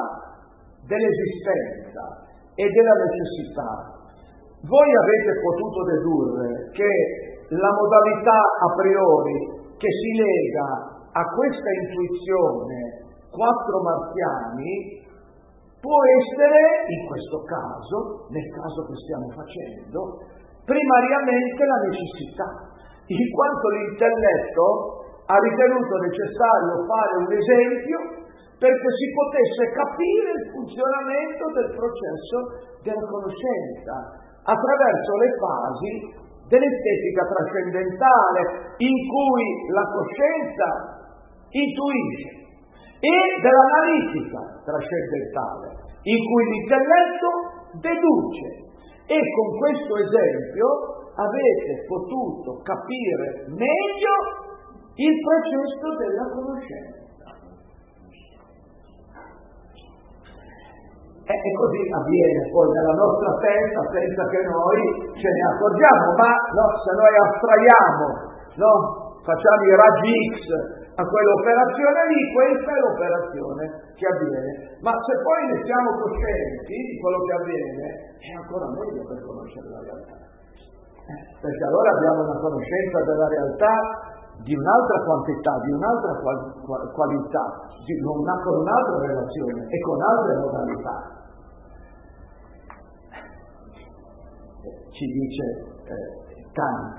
A: dell'esistenza e della necessità, voi avete potuto dedurre che la modalità a priori che si lega a questa intuizione quattro marziani può essere, in questo caso, nel caso che stiamo facendo, primariamente la necessità, in quanto l'intelletto ha ritenuto necessario fare un esempio perché si potesse capire il funzionamento del processo della conoscenza attraverso le fasi dell'estetica trascendentale in cui la coscienza intuisce e dell'analitica trascendentale in cui l'intelletto deduce, e con questo esempio avete potuto capire meglio il processo della conoscenza. E, e così avviene poi nella nostra testa senza che noi ce ne accorgiamo, ma no, se noi astraiamo, no, facciamo i raggi X a quell'operazione lì, questa è l'operazione che avviene. Ma se poi ne siamo coscienti di quello che avviene, è ancora meglio per conoscere la realtà. Eh, perché allora abbiamo una conoscenza della realtà di un'altra quantità, di un'altra qual- qual- qualità, di una, con un'altra relazione e con altre modalità. Ci dice eh, Kant.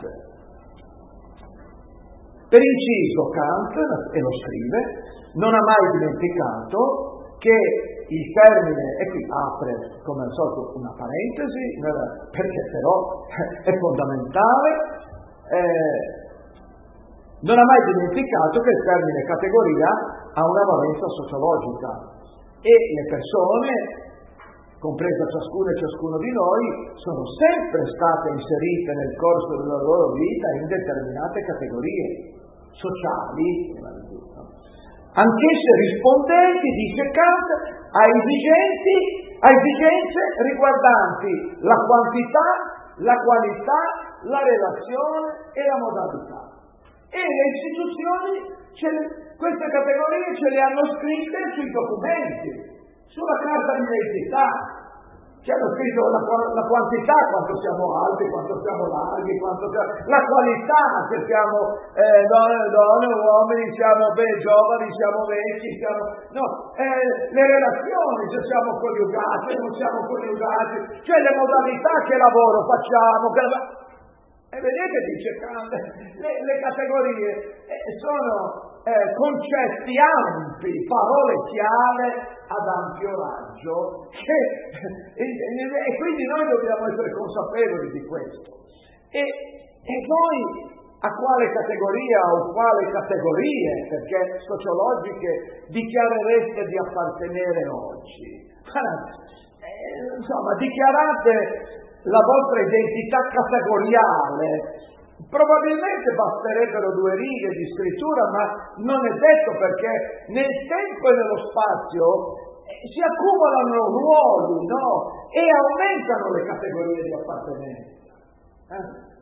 A: Per inciso, Kant, e lo scrive, non ha mai dimenticato che il termine, e qui apre come al solito una parentesi, perché però è fondamentale, eh, non ha mai dimenticato che il termine categoria ha una valenza sociologica e le persone, compresa ciascuno e ciascuno di noi, sono sempre state inserite nel corso della loro vita in determinate categorie sociali, anch'esse rispondenti, dice Kant, a esigenze, a esigenze riguardanti la quantità, la qualità, la relazione e la modalità. E le istituzioni ce le, queste categorie ce le hanno scritte sui documenti, sulla carta d'identità, ci hanno scritto la, la quantità, quanto siamo alti, quanto siamo larghi, quanto siamo, la qualità, se siamo eh, donne, donne, uomini, siamo beh, giovani, siamo vecchi, siamo, no, eh, le relazioni, se siamo coniugati, non siamo coniugati, cioè le modalità, che lavoro facciamo, che, e vedete, dice Kant, le, le categorie eh, sono eh, concetti ampi, parole chiave ad ampio raggio, che, e, e quindi noi dobbiamo essere consapevoli di questo. E, e voi a quale categoria o quale categorie, perché sociologiche, dichiarereste di appartenere oggi? Eh, insomma, dichiarate la vostra identità categoriale, probabilmente basterebbero due righe di scrittura, ma non è detto, perché nel tempo e nello spazio si accumulano ruoli, no? E aumentano le categorie di appartenenza. Eh?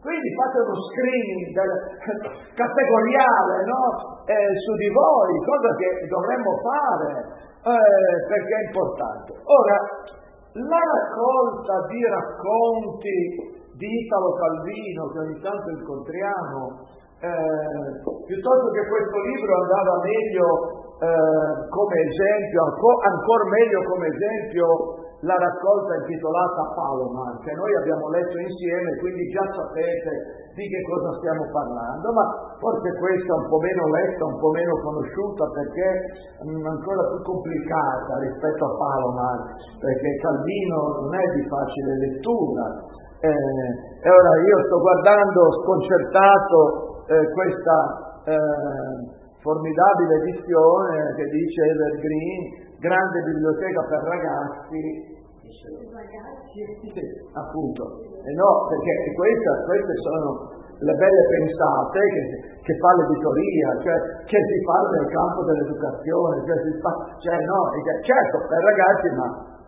A: Quindi fate uno screening del, categoriale, no? eh, su di voi, cosa che dovremmo fare, eh, perché è importante. Ora, la raccolta di racconti di Italo Calvino, che ogni tanto incontriamo, eh, piuttosto che questo libro andava meglio eh, come esempio, ancora ancor meglio come esempio, la raccolta intitolata Palomar, che noi abbiamo letto insieme, quindi già sapete di che cosa stiamo parlando, ma forse questa è un po' meno letta, un po' meno conosciuta, perché è ancora più complicata rispetto a Palomar, perché Calvino non è di facile lettura. Eh, e ora io sto guardando sconcertato eh, questa eh, formidabile edizione che dice Evergreen, grande biblioteca per ragazzi. Sì, appunto, e no, perché queste, queste sono le belle pensate che, che fa l'editoria, cioè che si fa nel campo dell'educazione, cioè, si fa, cioè no, certo per ragazzi, ma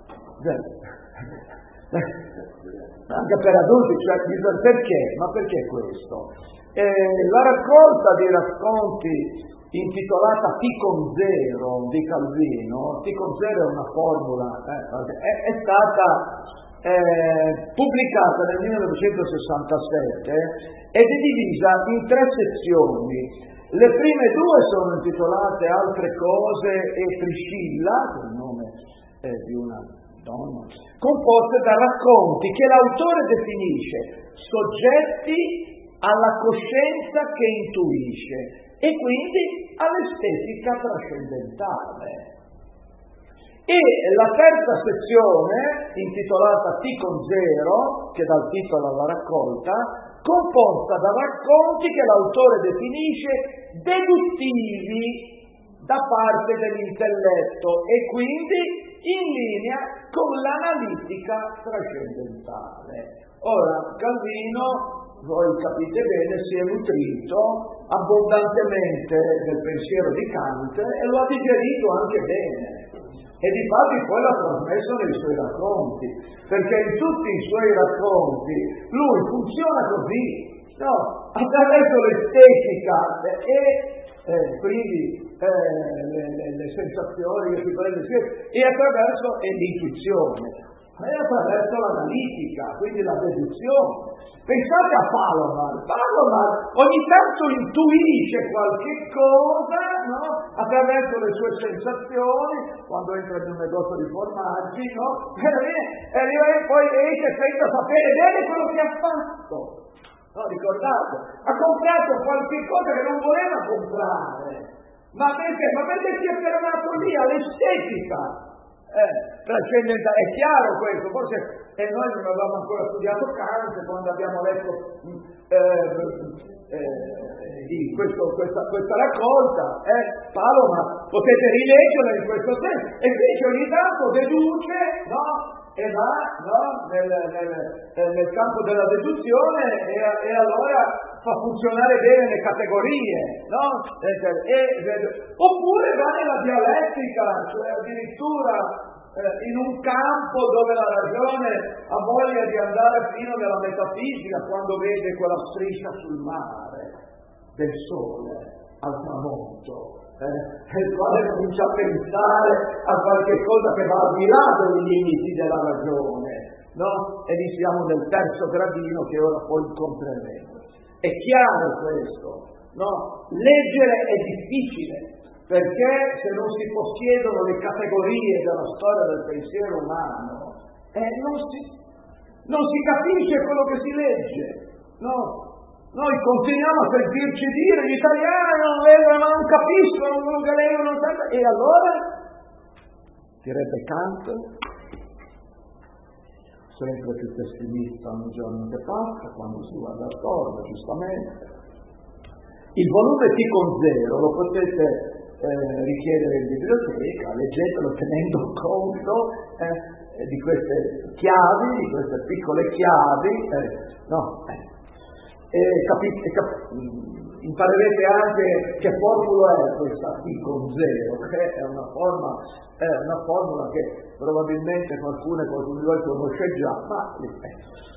A: anche per adulti, cioè perché? Ma perché questo? Eh, la raccolta dei racconti intitolata T con zero di Calvino, T con zero è una formula, eh, è, è stata eh, pubblicata nel millenovecentosessantasette ed è divisa in tre sezioni. Le prime due sono intitolate Altre cose e Priscilla, che è il nome eh, di una donna, composte da racconti che l'autore definisce soggetti alla coscienza che intuisce e quindi all'estetica trascendentale. E la terza sezione, intitolata T con zero, che dà il titolo alla raccolta, composta da racconti che l'autore definisce deduttivi da parte dell'intelletto e quindi in linea con l'analitica trascendentale. Ora, Calvino, voi capite bene, si è nutrito abbondantemente del pensiero di Kant e lo ha digerito anche bene. E difatti poi l'ha trasmesso nei suoi racconti, perché in tutti i suoi racconti lui funziona così, no? Attraverso l'estetica e eh, quindi eh, le, le, le sensazioni che si prende e attraverso e l'intuizione. E attraverso l'analitica, quindi la deduzione. Pensate a Palomar. Palomar ogni tanto intuisce qualche cosa, no? Attraverso le sue sensazioni, quando entra in un negozio di formaggi, no? E arriva e poi esce senza sapere bene quello che ha fatto. No, ricordate? Ha comprato qualche cosa che non voleva comprare. Ma perché? Ma perché si è fermato lì all'estetica? Eh, trascendentale, è chiaro questo, forse e noi non avevamo ancora studiato Kant quando abbiamo letto eh, eh, di questo, questa, questa raccolta, eh, Palomar, potete rileggerla in questo senso, e invece ogni tanto deduce, no? E va no? nel, nel, nel campo della deduzione e, e allora fa funzionare bene le categorie, no? E, e, oppure va nella dialettica, cioè addirittura eh, in un campo dove la ragione ha voglia di andare fino alla metafisica quando vede quella striscia sul mare del sole al tramonto. Eh, il quale comincia a pensare a qualche cosa che va al di là dei limiti della ragione, no? E lì siamo nel terzo gradino che ora poi incontreremo. È chiaro questo, no? Leggere è difficile, perché se non si possiedono le categorie della storia del pensiero umano, eh, non, si, non si capisce quello che si legge, no? Noi continuiamo a sentirci dire gli italiani non leggono, non capiscono quello che leggono, e allora direbbe Kant, sempre più pessimista ogni giorno che passa, quando si guarda attorno, giustamente. Il volume T con zero lo potete eh, richiedere in biblioteca, leggetelo tenendo conto eh, di queste chiavi, di queste piccole chiavi, eh, no, eh. E capite, cap, imparerete anche che formula è questa T con zero, che è una, forma, è una formula che probabilmente qualcuno e qualcuno di voi conosce già, ma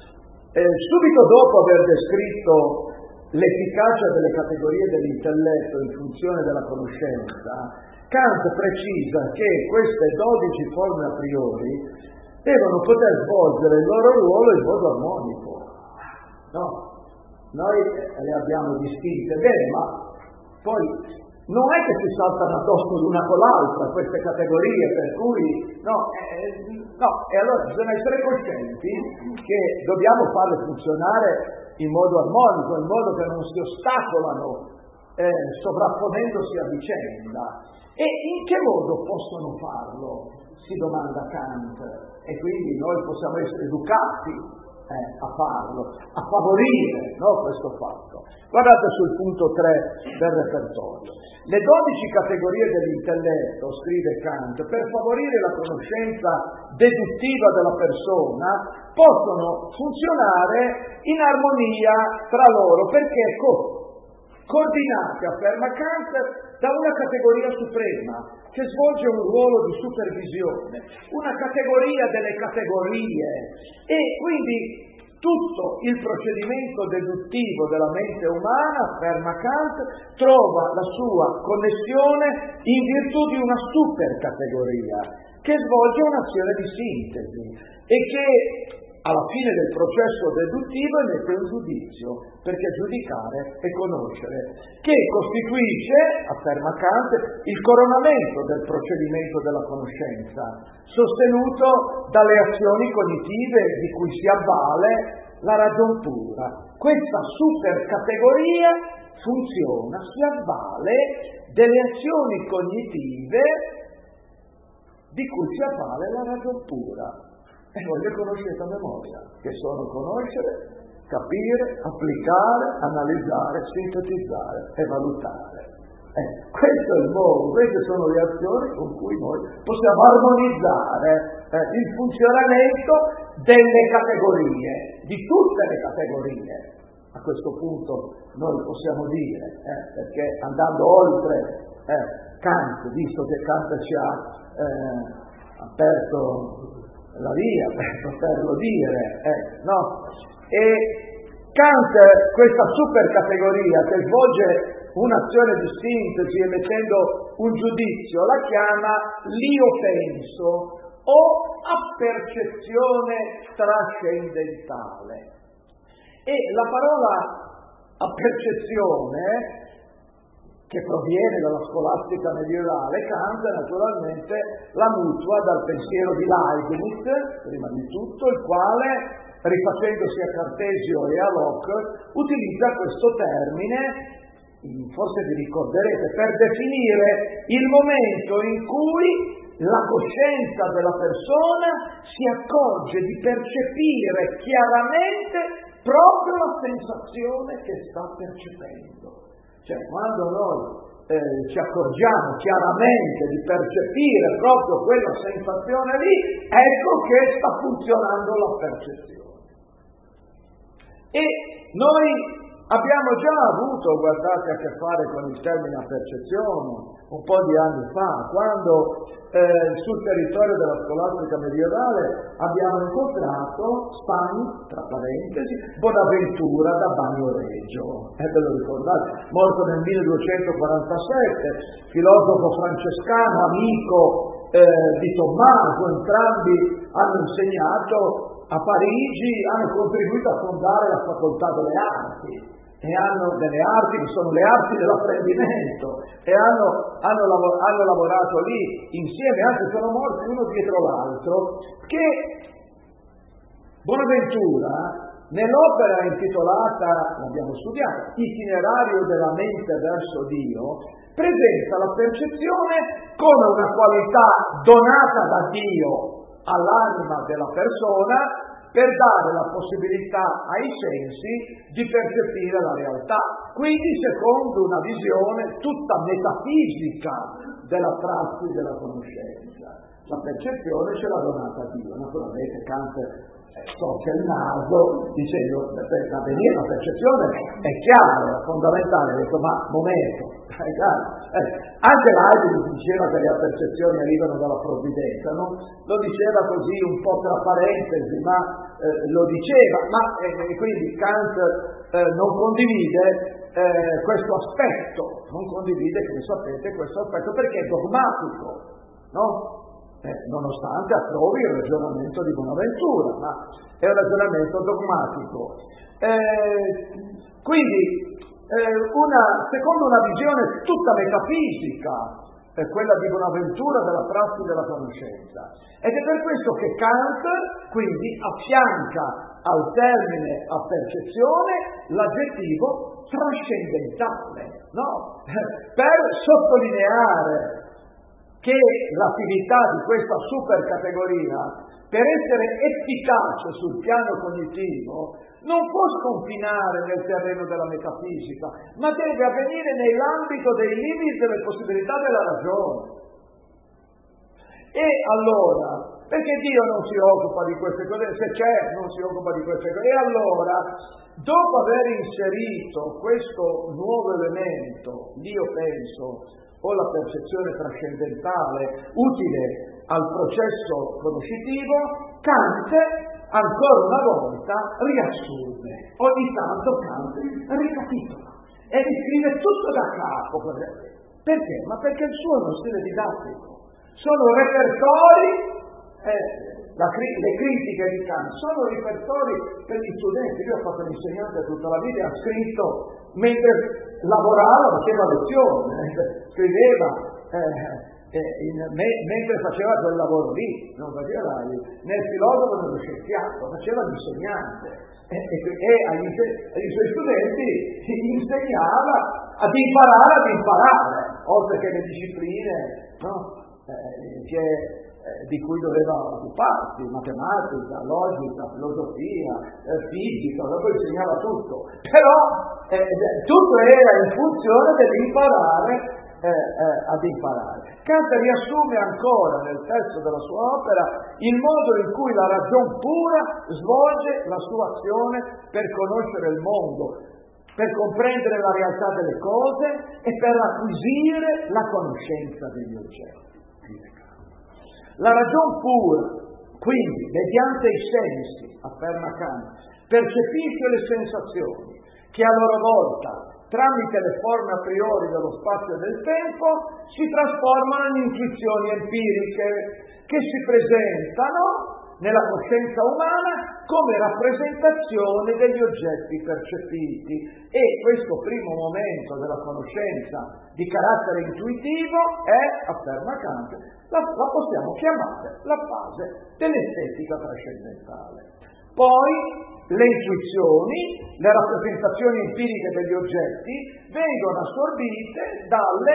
A: Eh, subito dopo aver descritto l'efficacia delle categorie dell'intelletto in funzione della conoscenza, Kant precisa che queste dodici forme a priori devono poter svolgere il loro ruolo in modo armonico. No, noi le abbiamo distinte bene, ma poi non è che si saltano addosso l'una con l'altra queste categorie, per cui no, eh, no, e allora bisogna essere coscienti che dobbiamo farle funzionare in modo armonico, in modo che non si ostacolano eh, sovrapponendosi a vicenda. E in che modo possono farlo? Si domanda Kant, e quindi noi possiamo essere educati eh, a farlo, a favorire, no, questo fatto. Guardate sul punto tre del repertorio. Le dodici categorie dell'intelletto, scrive Kant, per favorire la conoscenza deduttiva della persona, possono funzionare in armonia tra loro, perché co- coordinate, afferma Kant, da una categoria suprema che svolge un ruolo di supervisione, una categoria delle categorie, e quindi tutto il procedimento deduttivo della mente umana, afferma Kant, trova la sua connessione in virtù di una supercategoria che svolge un'azione di sintesi e che alla fine del processo deduttivo emette un giudizio, perché giudicare è conoscere, che costituisce, afferma Kant, il coronamento del procedimento della conoscenza, sostenuto dalle azioni cognitive di cui si avvale la ragion pura. Questa supercategoria funziona, si avvale delle azioni cognitive di cui si avvale la ragion pura. E voi le conoscete a memoria, che sono conoscere, capire, applicare, analizzare, sintetizzare e valutare. Eh, questo è il modo, queste sono le azioni con cui noi possiamo armonizzare eh, il funzionamento delle categorie, di tutte le categorie. A questo punto noi possiamo dire, eh, perché andando oltre eh, Kant, visto che Kant ci ha eh, aperto la via per poterlo dire, eh, no? E Kant, questa supercategoria che svolge un'azione di sintesi emettendo un giudizio, la chiama l'io penso o appercezione trascendentale. E la parola appercezione, che proviene dalla scolastica medievale, Kant naturalmente la mutua dal pensiero di Leibniz, prima di tutto, il quale, rifacendosi a Cartesio e a Locke, utilizza questo termine, forse vi ricorderete, per definire il momento in cui la coscienza della persona si accorge di percepire chiaramente proprio la sensazione che sta percependo. Cioè, quando noi eh, ci accorgiamo chiaramente di percepire proprio quella sensazione lì, ecco che sta funzionando la percezione. E noi abbiamo già avuto, guardate, a che fare con il termine percezione un po' di anni fa, quando eh, sul territorio della scolastica medievale abbiamo incontrato Spagni, tra parentesi, Bonaventura da Bagnoregio, eh, ve lo ricordate, morto nel milleduecentoquarantasette, filosofo francescano, amico eh, di Tommaso, entrambi hanno insegnato a Parigi, hanno contribuito a fondare la facoltà delle arti, e hanno delle arti che sono le arti dell'apprendimento, e hanno, hanno, lav- hanno lavorato lì insieme, anzi sono morti uno dietro l'altro, che Bonaventura, nell'opera intitolata, l'abbiamo studiata, Itinerario della mente verso Dio, presenta la percezione come una qualità donata da Dio all'anima della persona, per dare la possibilità ai sensi di percepire la realtà, quindi secondo una visione tutta metafisica della prassi della conoscenza. La percezione ce l'ha donata Dio, naturalmente Kant eh, storce il naso dicendo per avvenire la percezione è chiaro, è fondamentale, ha detto ma momento, è chiaro. Eh, anche Leibniz diceva che le percezioni arrivano dalla provvidenza, no? Lo diceva così un po' tra parentesi, ma eh, lo diceva, ma eh, quindi Kant eh, non condivide eh, questo aspetto, non condivide, come sapete, questo aspetto perché è dogmatico, no? Eh, nonostante approvi il ragionamento di Bonaventura, ma è un ragionamento dogmatico. Eh, quindi, eh, una, secondo una visione tutta metafisica, eh, quella di Bonaventura della prassi della conoscenza. Ed è per questo che Kant, quindi, affianca al termine a percezione l'aggettivo trascendentale, no? Per sottolineare che l'attività di questa supercategoria, per essere efficace sul piano cognitivo, non può sconfinare nel terreno della metafisica, ma deve avvenire nell'ambito dei limiti delle possibilità della ragione. E allora, perché Dio non si occupa di queste cose? Se c'è, non si occupa di queste cose. E allora, dopo aver inserito questo nuovo elemento, io penso, o la percezione trascendentale utile al processo conoscitivo, Kant ancora una volta riassume, ogni tanto Kant ricapitola e riscrive tutto da capo. Perché? Ma perché il suo è uno stile didattico, sono repertori, eh, la, le critiche di Kant sono repertori per gli studenti. Io ho fatto l'insegnante tutta la vita e ha scritto mentre lavorava, faceva lezioni, scriveva eh, eh, in, me, mentre faceva quel lavoro lì, non faceva né il filosofo né lo scienziato, faceva l'insegnante e, e, e agli, agli suoi studenti insegnava ad imparare ad imparare, oltre che le discipline, no? eh, che, eh, di cui doveva occuparsi, matematica, logica, filosofia, eh, fisica, dopo insegnava tutto, però eh, tutto era in funzione dell'imparare eh, eh, ad imparare. Kant riassume ancora nel testo della sua opera il modo in cui la ragion pura svolge la sua azione per conoscere il mondo, per comprendere la realtà delle cose e per acquisire la conoscenza degli oggetti. La ragion pura, quindi, mediante i sensi, afferma Kant, percepisce le sensazioni che a loro volta, tramite le forme a priori dello spazio e del tempo, si trasformano in intuizioni empiriche che si presentano nella coscienza umana come rappresentazione degli oggetti percepiti. E questo primo momento della conoscenza di carattere intuitivo è, afferma Kant, la, la possiamo chiamare la fase dell'estetica trascendentale. Poi le intuizioni, le rappresentazioni empiriche degli oggetti vengono assorbite dalle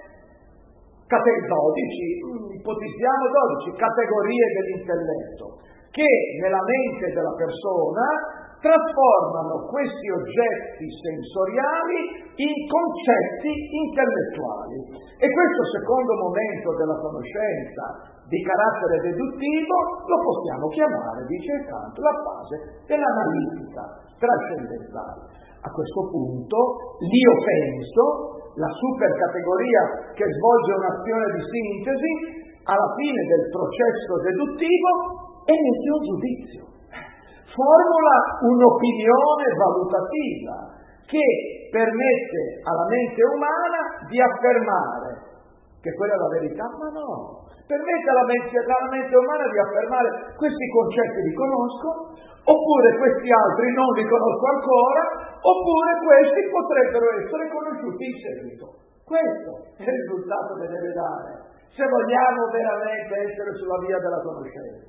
A: dodici, ipotizziamo dodici categorie dell'intelletto, che nella mente della persona trasformano questi oggetti sensoriali in concetti intellettuali. E questo secondo momento della conoscenza di carattere deduttivo lo possiamo chiamare, dice Kant, la fase dell'analitica trascendentale. A questo punto l'io penso, la supercategoria che svolge un'azione di sintesi, alla fine del processo deduttivo emette un giudizio, formula un'opinione valutativa che permette alla mente umana di affermare che quella è la verità, ma no, permette alla mente, alla mente umana di affermare questi concetti li conosco, oppure questi altri non li conosco ancora, oppure questi potrebbero essere conosciuti in seguito. Questo è il risultato che deve dare, se vogliamo veramente essere sulla via della conoscenza.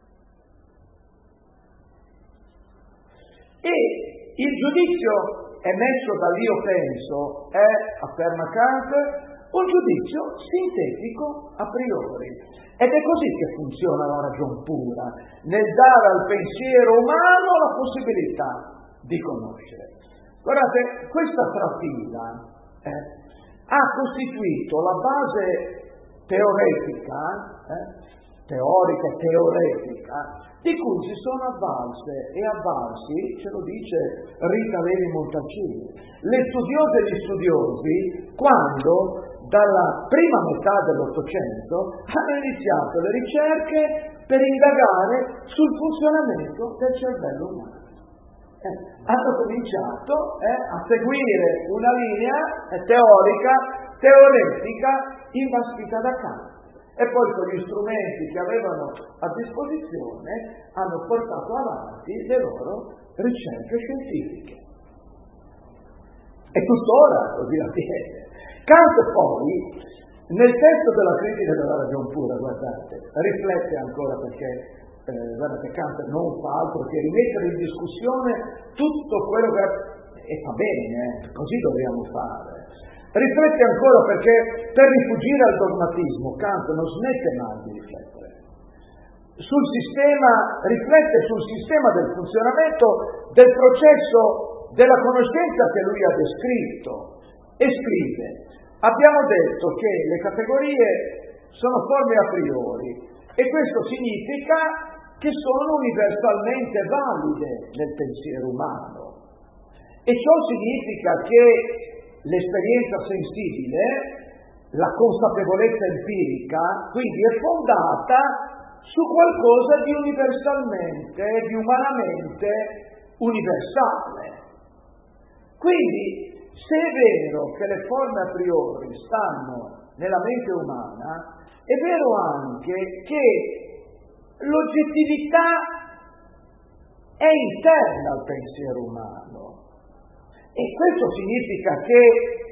A: E il giudizio emesso dall'io penso è, afferma Kant, un giudizio sintetico a priori. Ed è così che funziona la ragion pura, nel dare al pensiero umano la possibilità di conoscere. Guardate, questa trafila eh, ha costituito la base teoretica, eh, teorica e teoretica, di cui si sono avvalse e avvalsi, ce lo dice Rita Levi Montalcini, le studiose e gli studiosi, quando dalla prima metà dell'Ottocento hanno iniziato le ricerche per indagare sul funzionamento del cervello umano. Eh, hanno cominciato eh, a seguire una linea eh, teorica, teoretica, imbastita da Kant. E poi con gli strumenti che avevano a disposizione hanno portato avanti le loro ricerche scientifiche. E tuttora così avviene. Kant poi, nel testo della critica della ragion pura, guardate, riflette ancora perché, eh, guardate, Kant non fa altro che rimettere in discussione tutto quello che... e fa bene, eh, così dobbiamo fare. Riflette ancora perché per rifugire al dogmatismo Kant non smette mai di riflettere. Sul sistema, riflette sul sistema del funzionamento del processo della conoscenza che lui ha descritto e scrive: abbiamo detto che le categorie sono forme a priori e questo significa che sono universalmente valide nel pensiero umano. E ciò significa che l'esperienza sensibile, la consapevolezza empirica, quindi è fondata su qualcosa di universalmente, di umanamente universale. Quindi, se è vero che le forme a priori stanno nella mente umana, è vero anche che l'oggettività è interna al pensiero umano. E questo significa che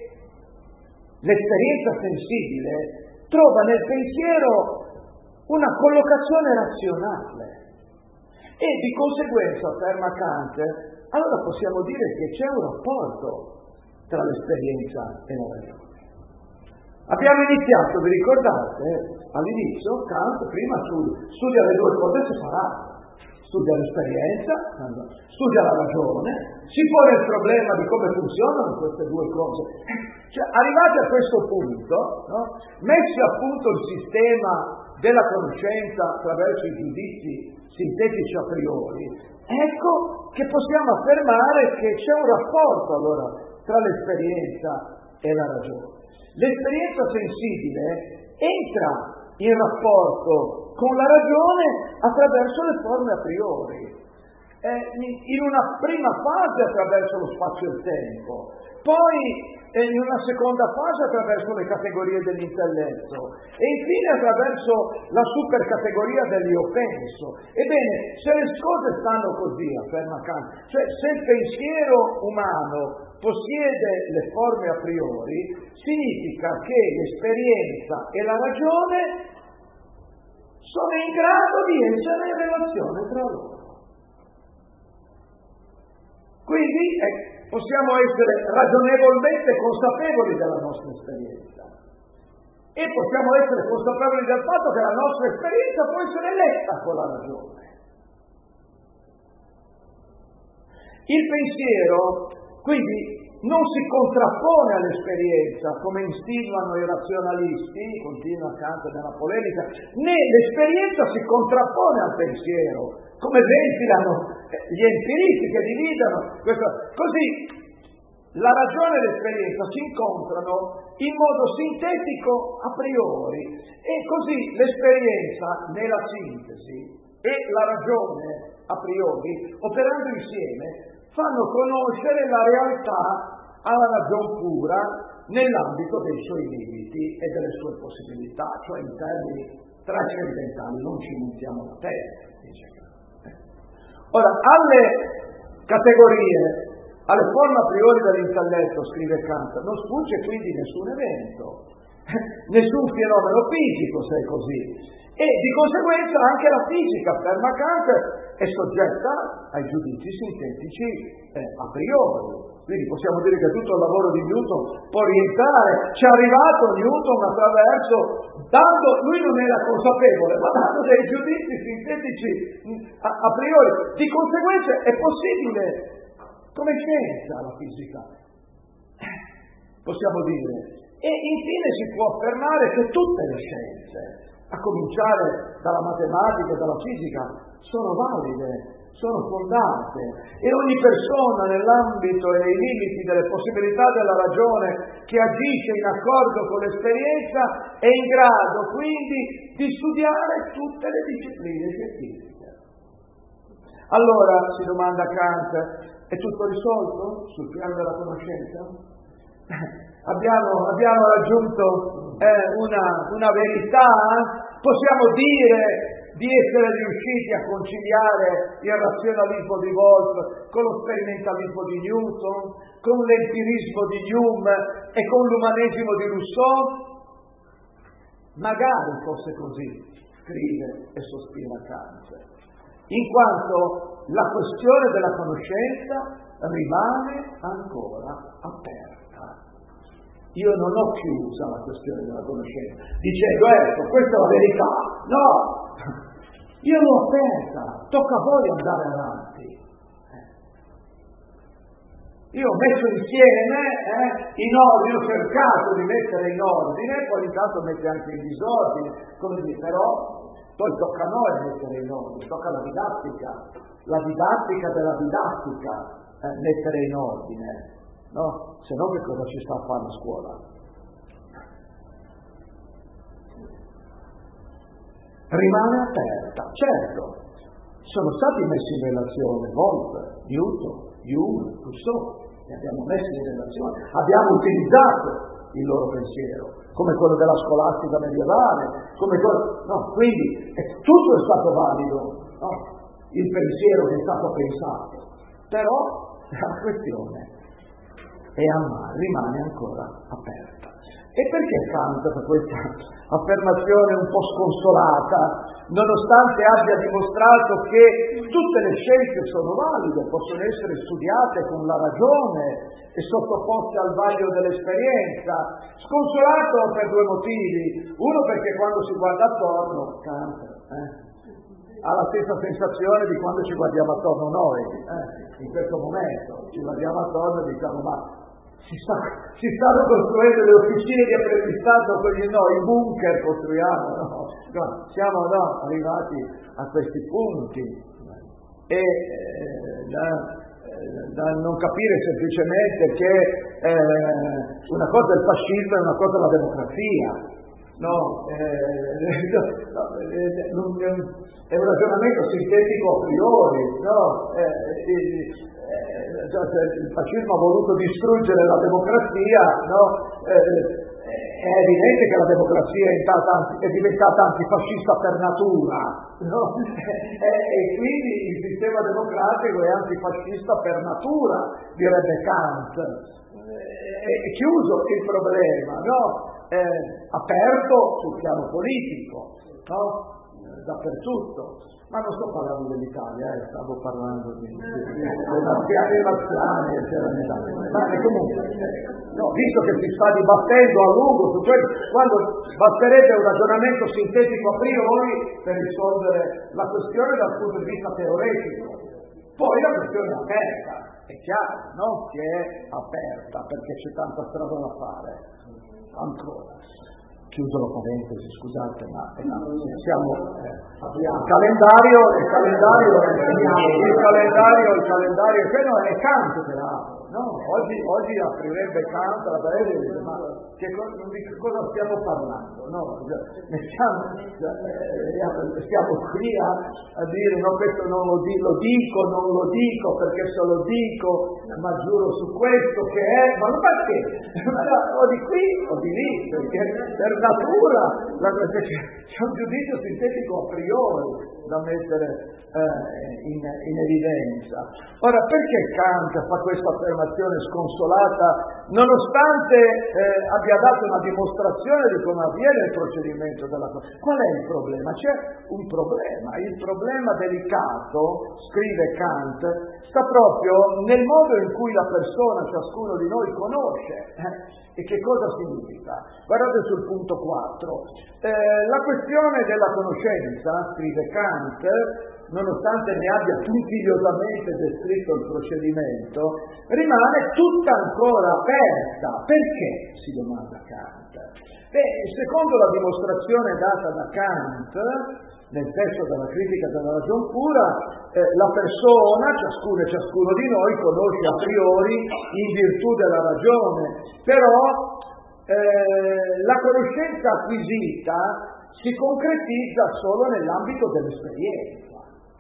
A: l'esperienza sensibile trova nel pensiero una collocazione razionale e di conseguenza, afferma Kant, allora possiamo dire che c'è un rapporto tra l'esperienza e la ragione. Abbiamo iniziato, vi ricordate, all'inizio Kant prima studia le due cose separate. Studia l'esperienza, studia la ragione, si pone il problema di come funzionano queste due cose. Cioè, arrivati a questo punto, no, messi a punto il sistema della conoscenza attraverso i giudizi sintetici a priori, ecco che possiamo affermare che c'è un rapporto allora tra l'esperienza e la ragione. L'esperienza sensibile entra in rapporto con la ragione attraverso le forme a priori, eh, in una prima fase attraverso lo spazio e il tempo, poi eh, in una seconda fase attraverso le categorie dell'intelletto e infine attraverso la supercategoria dell'io penso. Ebbene, se le cose stanno così, afferma Kant, cioè se il pensiero umano possiede le forme a priori, significa che l'esperienza e la ragione sono in grado di essere in relazione tra loro. Quindi eh, possiamo essere ragionevolmente consapevoli della nostra esperienza e possiamo essere consapevoli del fatto che la nostra esperienza può essere letta con la ragione. Il pensiero, quindi, non si contrappone all'esperienza, come insinuano i razionalisti, continua Kant nella polemica, né l'esperienza si contrappone al pensiero, come ventilano gli empiristi che dividono. Questo. Così la ragione e l'esperienza si incontrano in modo sintetico a priori e così l'esperienza nella sintesi e la ragione a priori, operando insieme, fanno conoscere la realtà alla ragion pura nell'ambito dei suoi limiti e delle sue possibilità, cioè in termini trascendentali, non ci montiamo la testa, dice Kant. Ora, alle categorie, alle forme a priori dell'intelletto, scrive Kant, non sfugge quindi nessun evento, nessun fenomeno fisico, se è così. E di conseguenza anche la fisica, afferma Kant, è soggetta ai giudizi sintetici eh, a priori. Quindi possiamo dire che tutto il lavoro di Newton può rientrare, ci è arrivato Newton attraverso, dando, lui non era consapevole, ma dando dei giudizi sintetici a, a priori. Di conseguenza è possibile, come scienza, la fisica, possiamo dire. E infine si può affermare che tutte le scienze, a cominciare dalla matematica e dalla fisica, sono valide sono fondate e ogni persona nell'ambito e nei limiti delle possibilità della ragione che agisce in accordo con l'esperienza è in grado quindi di studiare tutte le discipline scientifiche. Allora si domanda Kant, è tutto risolto sul piano della conoscenza? Abbiamo, abbiamo raggiunto eh, una, una verità? Possiamo dire di essere riusciti a conciliare il razionalismo di Wolff con lo sperimentalismo di Newton, con l'empirismo di Hume e con l'umanesimo di Rousseau? Magari fosse così, scrive e sospira Kant, in quanto la questione della conoscenza rimane ancora aperta. Io non ho chiusa la questione della conoscenza, dicendo ecco, questa è la verità. No! Io l'ho aperta, tocca a voi andare avanti. Io ho messo insieme eh, in ordine, ho cercato di mettere in ordine, poi intanto mette anche in disordine, come dire, però poi tocca a noi mettere in ordine, tocca alla didattica, la didattica della didattica eh, mettere in ordine, no? Se no che cosa ci sta a fare a scuola? Rimane aperta, certo, sono stati messi in relazione Wolff, Newton, Hume, Rousseau, li abbiamo messi in relazione, abbiamo utilizzato il loro pensiero, come quello della scolastica medievale, come quello, no, quindi è, tutto è stato valido, no? Il pensiero che è stato pensato, però la questione è ama, rimane ancora aperta. E perché Kant fa questa affermazione un po' sconsolata, nonostante abbia dimostrato che tutte le scienze sono valide, possono essere studiate con la ragione e sottoposte al vaglio dell'esperienza? Sconsolato per due motivi. Uno, perché quando si guarda attorno, Kant eh, ha la stessa sensazione di quando ci guardiamo attorno noi, eh, in questo momento ci guardiamo attorno e diciamo ma Si, sta, si stanno costruendo le officine di apprendistato, quindi no, i bunker costruiamo, no, no siamo no, arrivati a questi punti e eh, da, da non capire semplicemente che eh, una cosa è il fascismo e una cosa è la democrazia, no, eh, no è un ragionamento sintetico a priori, no, eh, eh, il fascismo ha voluto distruggere la democrazia, no? eh, è evidente che la democrazia è, intata, è diventata antifascista per natura, no? e, e quindi il sistema democratico è antifascista per natura, direbbe Kant. È chiuso il problema, no? È aperto sul piano politico, no? Dappertutto. Ma non sto parlando dell'Italia, eh, stavo parlando di, di, di, della pianificazione, ma comunque, no, visto che si sta dibattendo a lungo su questo, quando basterebbe un ragionamento sintetico a priori per risolvere la questione dal punto di vista teoretico. Poi la questione è aperta, è chiaro, no? Che è aperta, perché c'è tanta strada da fare, ancora. Chiuso la parentesi, scusate, ma eh, siamo eh, il calendario, il calendario, il calendario, il calendario, quello è Kant peraltro, no? Oggi, oggi aprirebbe Kant la parentesi e dice, ma che cosa, di che cosa stiamo parlando? No? Ne stiamo, eh, stiamo qui a, a dire no, questo non lo, di, lo dico, non lo dico, perché se lo dico, ma giuro su questo che è, ma non perché? O di qui o di lì, perché per natura la, c'è un giudizio sintetico a priori da mettere eh, in, in evidenza. Ora, perché Kant fa questa affermazione sconsolata nonostante eh, abbia dato una dimostrazione di come avviene il procedimento della cosa? Qual è il problema? C'è un problema. Il problema delicato, scrive Kant, sta proprio nel modo in cui la persona, ciascuno di noi, conosce. Eh? E che cosa significa? Guardate sul punto quattro. Eh, la questione della conoscenza, scrive Kant, nonostante ne abbia puntigliosamente descritto il procedimento, rimane tutta ancora aperta. Perché? Si domanda Kant. Beh, secondo la dimostrazione data da Kant, nel testo della critica della ragion pura, eh, la persona, ciascuno e ciascuno di noi, conosce a priori in virtù della ragione, però eh, la conoscenza acquisita si concretizza solo nell'ambito dell'esperienza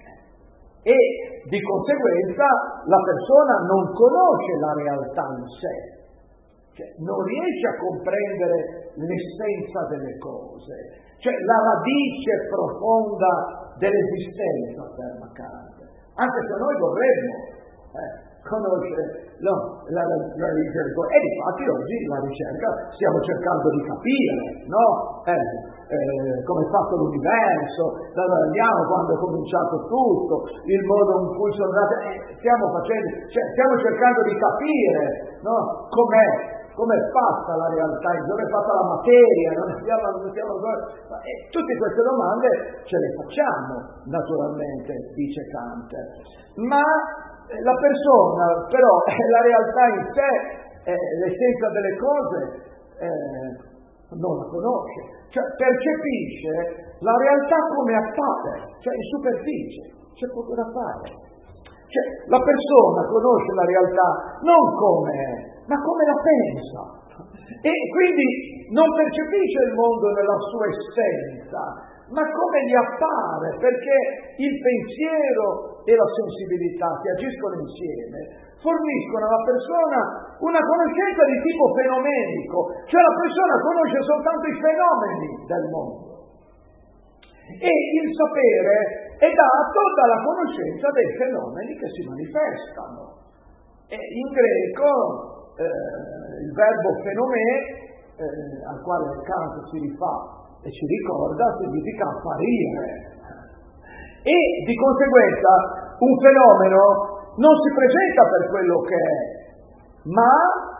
A: e di conseguenza la persona non conosce la realtà in sé, cioè non riesce a comprendere l'essenza delle cose, cioè la radice profonda dell'esistenza, afferma Kant, anche se noi vorremmo eh, conoscere no, la, la, la ricerca, e infatti oggi la ricerca stiamo cercando di capire, no? Eh, eh, come è fatto l'universo, da dove andiamo, quando è cominciato tutto, il modo in cui sono andate, eh, stiamo facendo, cioè, stiamo cercando di capire, no? Com'è, com'è fatta la realtà, dove è fatta la materia, non stiamo, non stiamo, eh, tutte queste domande ce le facciamo, naturalmente, dice Kant, ma la persona, però, la realtà in sé, eh, l'essenza delle cose, eh, non la conosce, cioè percepisce la realtà come appare, cioè in superficie, c'è poco da fare. Cioè, la persona conosce la realtà non come è, ma come la pensa, e quindi non percepisce il mondo nella sua essenza, ma come gli appare, perché il pensiero e la sensibilità che agiscono insieme forniscono alla persona una conoscenza di tipo fenomenico, cioè la persona conosce soltanto i fenomeni del mondo e il sapere è dato dalla conoscenza dei fenomeni che si manifestano. E in greco eh, il verbo fenomè, eh, al quale Kant si rifà e ci ricorda, significa apparire. E di conseguenza un fenomeno non si presenta per quello che è, ma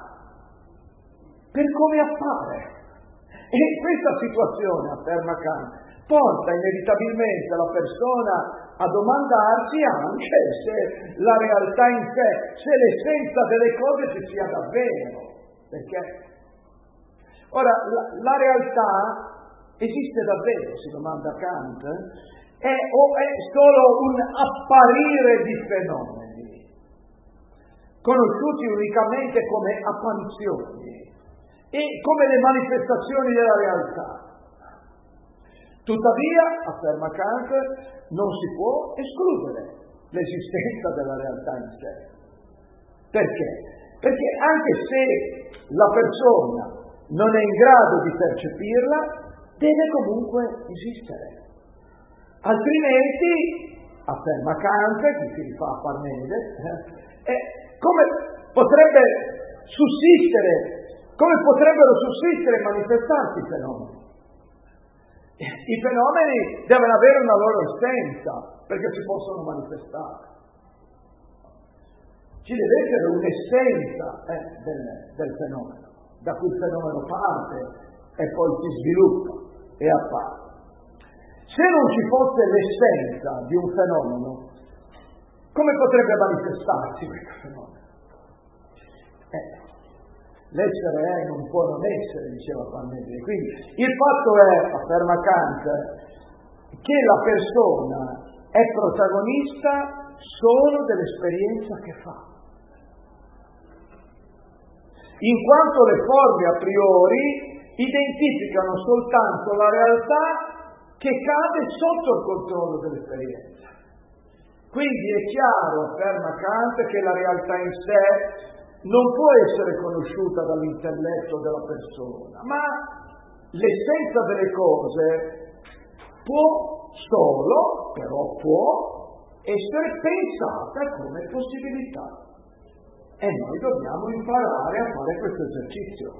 A: per come appare. E questa situazione, afferma Kant, porta inevitabilmente la persona a domandarsi anche se la realtà in sé, se l'essenza delle cose ci sia davvero. Perché? Ora, la, la realtà esiste davvero, si domanda Kant, è, o è solo un apparire di fenomeni, conosciuti unicamente come apparizioni e come le manifestazioni della realtà. Tuttavia, afferma Kant, non si può escludere l'esistenza della realtà in sé. Perché? Perché anche se la persona non è in grado di percepirla, deve comunque esistere. Altrimenti, afferma Kant, che si rifà a Parmenide, eh, eh, come potrebbe sussistere, come potrebbero sussistere e manifestarsi i fenomeni? I fenomeni devono avere una loro essenza perché si possono manifestare. Ci deve essere un'essenza eh, del, del fenomeno, da cui il fenomeno parte e poi si sviluppa e appare. Se non ci fosse l'essenza di un fenomeno, come potrebbe manifestarsi questo fenomeno? Eh, L'essere è, non può non essere, diceva Parmenide. Quindi il fatto è, afferma Kant, che la persona è protagonista solo dell'esperienza che fa. In quanto le forme a priori identificano soltanto la realtà che cade sotto il controllo dell'esperienza. Quindi è chiaro, afferma Kant, che la realtà in sé non può essere conosciuta dall'intelletto della persona, ma l'essenza delle cose può solo, però può, essere pensata come possibilità. E noi dobbiamo imparare a fare questo esercizio.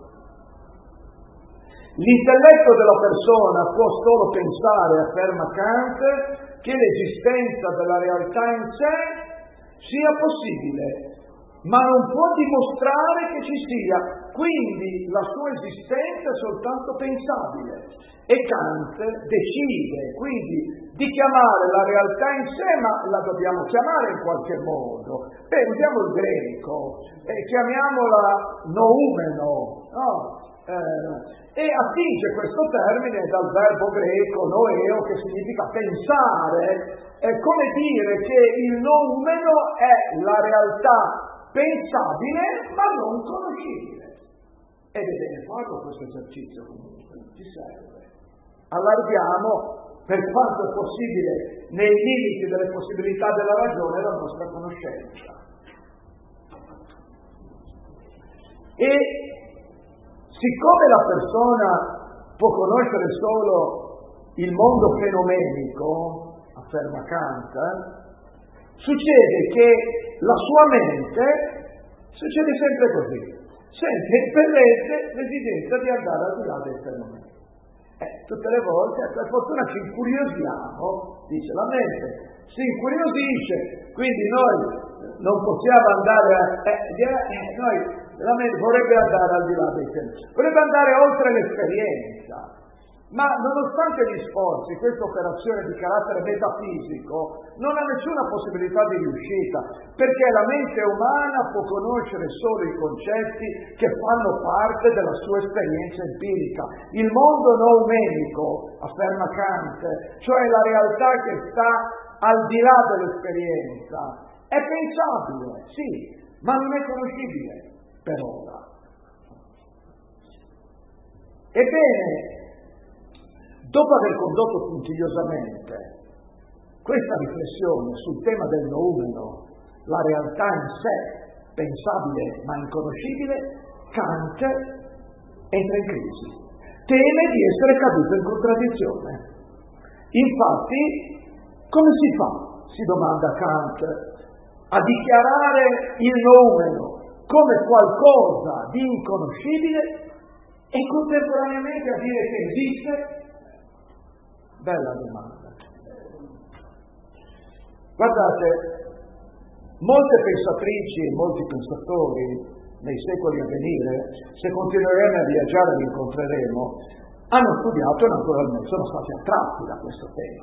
A: L'intelletto della persona può solo pensare, afferma Kant, che l'esistenza della realtà in sé sia possibile, ma non può dimostrare che ci sia quindi la sua esistenza è soltanto pensabile, e Kant decide quindi di chiamare la realtà in sé, ma la dobbiamo chiamare in qualche modo. Beh, usiamo il greco, e chiamiamola noumeno, no? Eh, e attinge questo termine dal verbo greco noeo, che significa pensare. È come dire che il noumeno è la realtà pensabile ma non conoscibile. Ed è bene farlo questo esercizio comunque, ci serve. Allarghiamo per quanto è possibile, nei limiti delle possibilità della ragione, la nostra conoscenza. E siccome la persona può conoscere solo il mondo fenomenico, afferma Kant, succede che la sua mente succede sempre così, sente impellente l'esigenza di andare al di là del fenomeno. Eh, tutte le volte, per fortuna ci incuriosiamo, dice la mente, si incuriosisce, quindi noi non possiamo andare a... Eh, eh, noi, la mente vorrebbe andare al di là del fenomeno, vorrebbe andare oltre l'esperienza. Ma nonostante gli sforzi, questa operazione di carattere metafisico non ha nessuna possibilità di riuscita, perché la mente umana può conoscere solo i concetti che fanno parte della sua esperienza empirica. Il mondo noumenico, afferma Kant, cioè la realtà che sta al di là dell'esperienza, è pensabile, sì, ma non è conoscibile per ora. Ebbene, dopo aver condotto puntigliosamente questa riflessione sul tema del noumeno, la realtà in sé, pensabile ma inconoscibile, Kant entra in crisi, teme di essere caduto in contraddizione. Infatti, come si fa, si domanda Kant, a dichiarare il noumeno come qualcosa di inconoscibile e contemporaneamente a dire che esiste? Bella domanda. Guardate, molte pensatrici e molti pensatori nei secoli a venire, se continueremo a viaggiare li incontreremo, hanno studiato e naturalmente sono stati attratti da questo tema.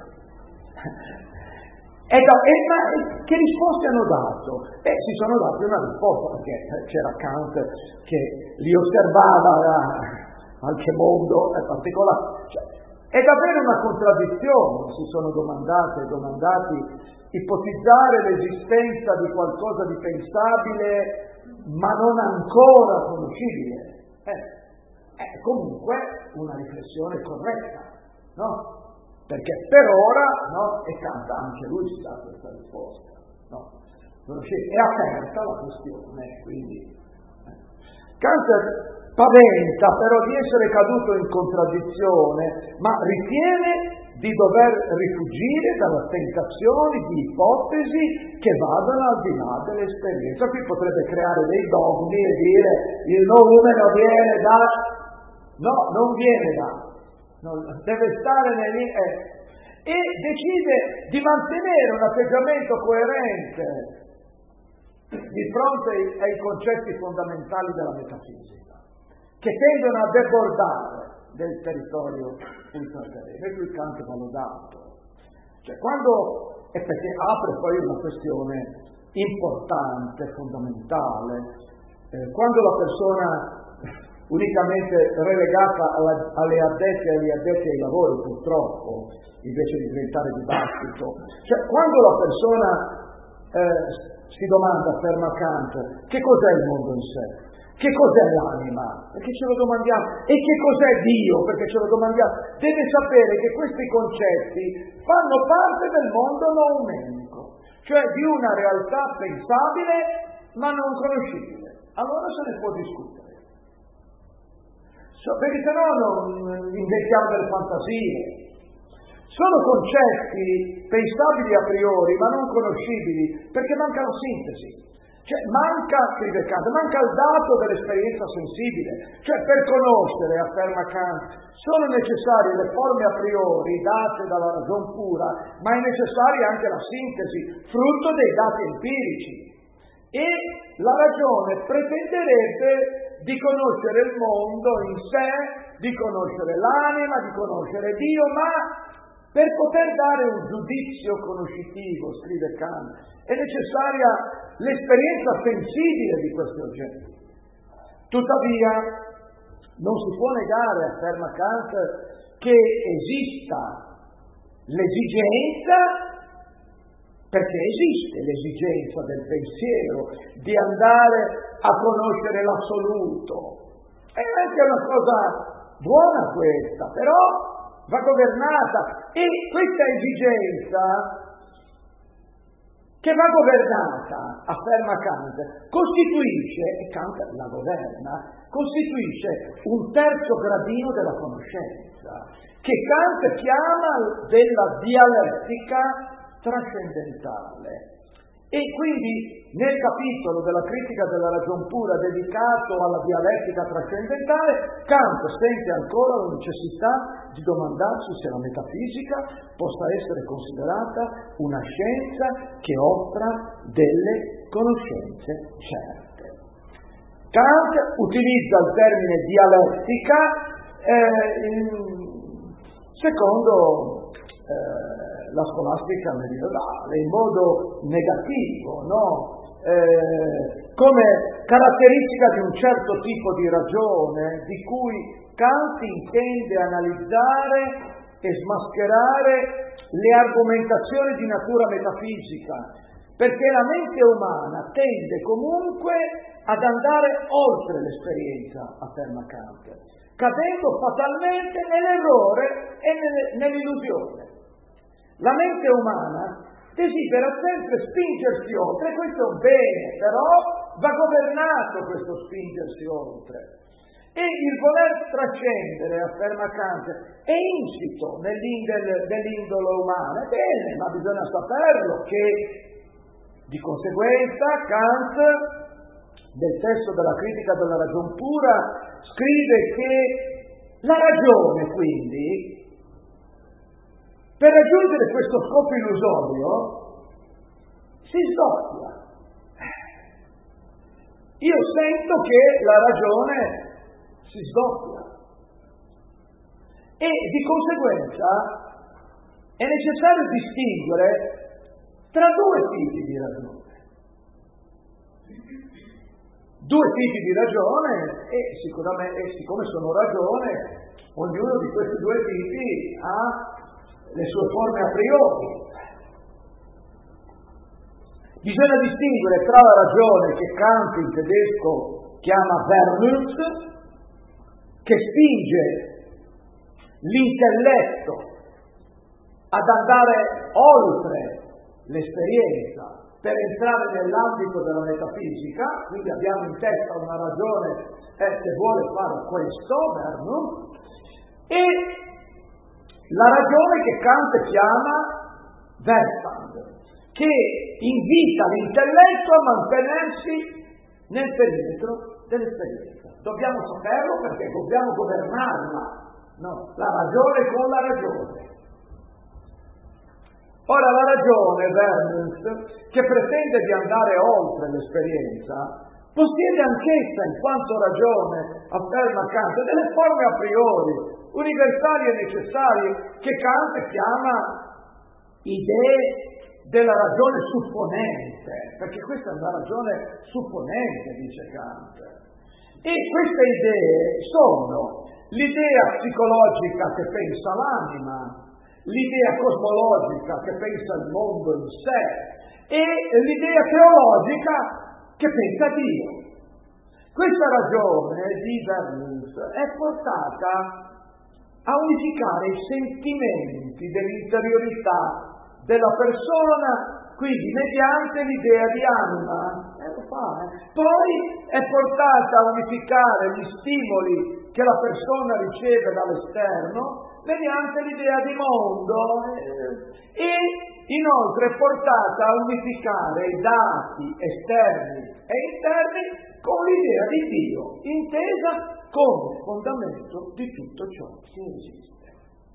A: E, da, e ma che risposte hanno dato? Eh, si sono dati una risposta, perché c'era Kant che li osservava anche mondo è particolare. Cioè, è davvero una contraddizione, si sono domandate e domandati, ipotizzare l'esistenza di qualcosa di pensabile ma non ancora conoscibile. Eh, è comunque una riflessione corretta, no? Perché per ora, no? E Kant anche lui si dà questa risposta, no? È aperta la questione, quindi. Eh. Kant paventa però di essere caduto in contraddizione, ma ritiene di dover rifugire dalle tentazioni di ipotesi che vadano al di là dell'esperienza. Qui potrebbe creare dei dogmi e dire il noumeno viene da... No, non viene da... No, deve stare nel... Eh. E decide di mantenere un atteggiamento coerente di fronte ai, ai concetti fondamentali della metafisica, che tendono a debordare del territorio ultraterreno, e qui Kant va lodato. Cioè, quando, e perché apre poi una questione importante, fondamentale, eh, quando la persona unicamente relegata alla, alle addette e agli addetti ai lavori, purtroppo, invece di diventare dibattito, cioè quando la persona eh, si domanda, afferma Kant, che cos'è il mondo in sé? Che cos'è l'anima? Perché ce lo domandiamo. E che cos'è Dio? Perché ce lo domandiamo. Deve sapere che questi concetti fanno parte del mondo noumenico, cioè di una realtà pensabile ma non conoscibile. Allora se ne può discutere. So, perché se no non inventiamo delle fantasie. Sono concetti pensabili a priori ma non conoscibili perché manca la sintesi. Cioè manca, scrive Kant, manca il dato dell'esperienza sensibile. Cioè per conoscere, afferma Kant, sono necessarie le forme a priori date dalla ragion pura, ma è necessaria anche la sintesi, frutto dei dati empirici. E la ragione pretenderebbe di conoscere il mondo in sé, di conoscere l'anima, di conoscere Dio, ma per poter dare un giudizio conoscitivo, scrive Kant, è necessaria l'esperienza sensibile di questi oggetti. Tuttavia, non si può negare, afferma Kant, che esista l'esigenza, perché esiste l'esigenza del pensiero di andare a conoscere l'assoluto. È anche una cosa buona questa, però va governata, e questa esigenza che va governata, afferma Kant, costituisce, e Kant la governa, costituisce un terzo gradino della conoscenza, che Kant chiama della dialettica trascendentale. E quindi nel capitolo della critica della ragion pura dedicato alla dialettica trascendentale, Kant sente ancora la necessità di domandarsi se la metafisica possa essere considerata una scienza che offra delle conoscenze certe. Kant utilizza il termine dialettica eh, in, secondo eh, la scolastica medievale, in modo negativo, no? Eh, come caratteristica di un certo tipo di ragione, di cui Kant intende analizzare e smascherare le argomentazioni di natura metafisica, perché la mente umana tende comunque ad andare oltre l'esperienza, afferma Kant, cadendo fatalmente nell'errore e nell'illusione. La mente umana desidera sempre spingersi oltre, questo è un bene, però va governato questo spingersi oltre. E il voler trascendere, afferma Kant, è insito nell'indole umana, è bene, ma bisogna saperlo che di conseguenza Kant, nel testo della critica della ragion pura, scrive che la ragione, quindi, per raggiungere questo scopo illusorio si sdoppia. Io sento che la ragione si sdoppia e di conseguenza è necessario distinguere tra due tipi di ragione. Due tipi di ragione e, sicuramente, e siccome sono ragione, ognuno di questi due tipi ha le sue forme a priori. Bisogna distinguere tra la ragione che Kant in tedesco chiama Vernunft, che spinge l'intelletto ad andare oltre l'esperienza per entrare nell'ambito della metafisica, quindi abbiamo in testa una ragione eh, che vuole fare questo, Vernunft, e la ragione che Kant chiama Verstand, che invita l'intelletto a mantenersi nel perimetro dell'esperienza. Dobbiamo saperlo perché dobbiamo governarla, no? La ragione con la ragione. Ora la ragione, Vernunft, che pretende di andare oltre l'esperienza, possiede anch'essa, in quanto ragione, afferma Kant, delle forme a priori, universali e necessarie, che Kant chiama idee della ragione supponente, perché questa è una ragione supponente, dice Kant. E queste idee sono l'idea psicologica che pensa l'anima, l'idea cosmologica che pensa il mondo in sé e l'idea teologica che pensa Dio. Questa ragione di Vernunft è portata a unificare i sentimenti dell'interiorità della persona, quindi mediante l'idea di anima, eh, lo fa, eh. Poi è portata a unificare gli stimoli che la persona riceve dall'esterno mediante l'idea di mondo eh, e inoltre è portata a unificare i dati esterni e interni con l'idea di Dio, intesa come fondamento di tutto ciò che esiste.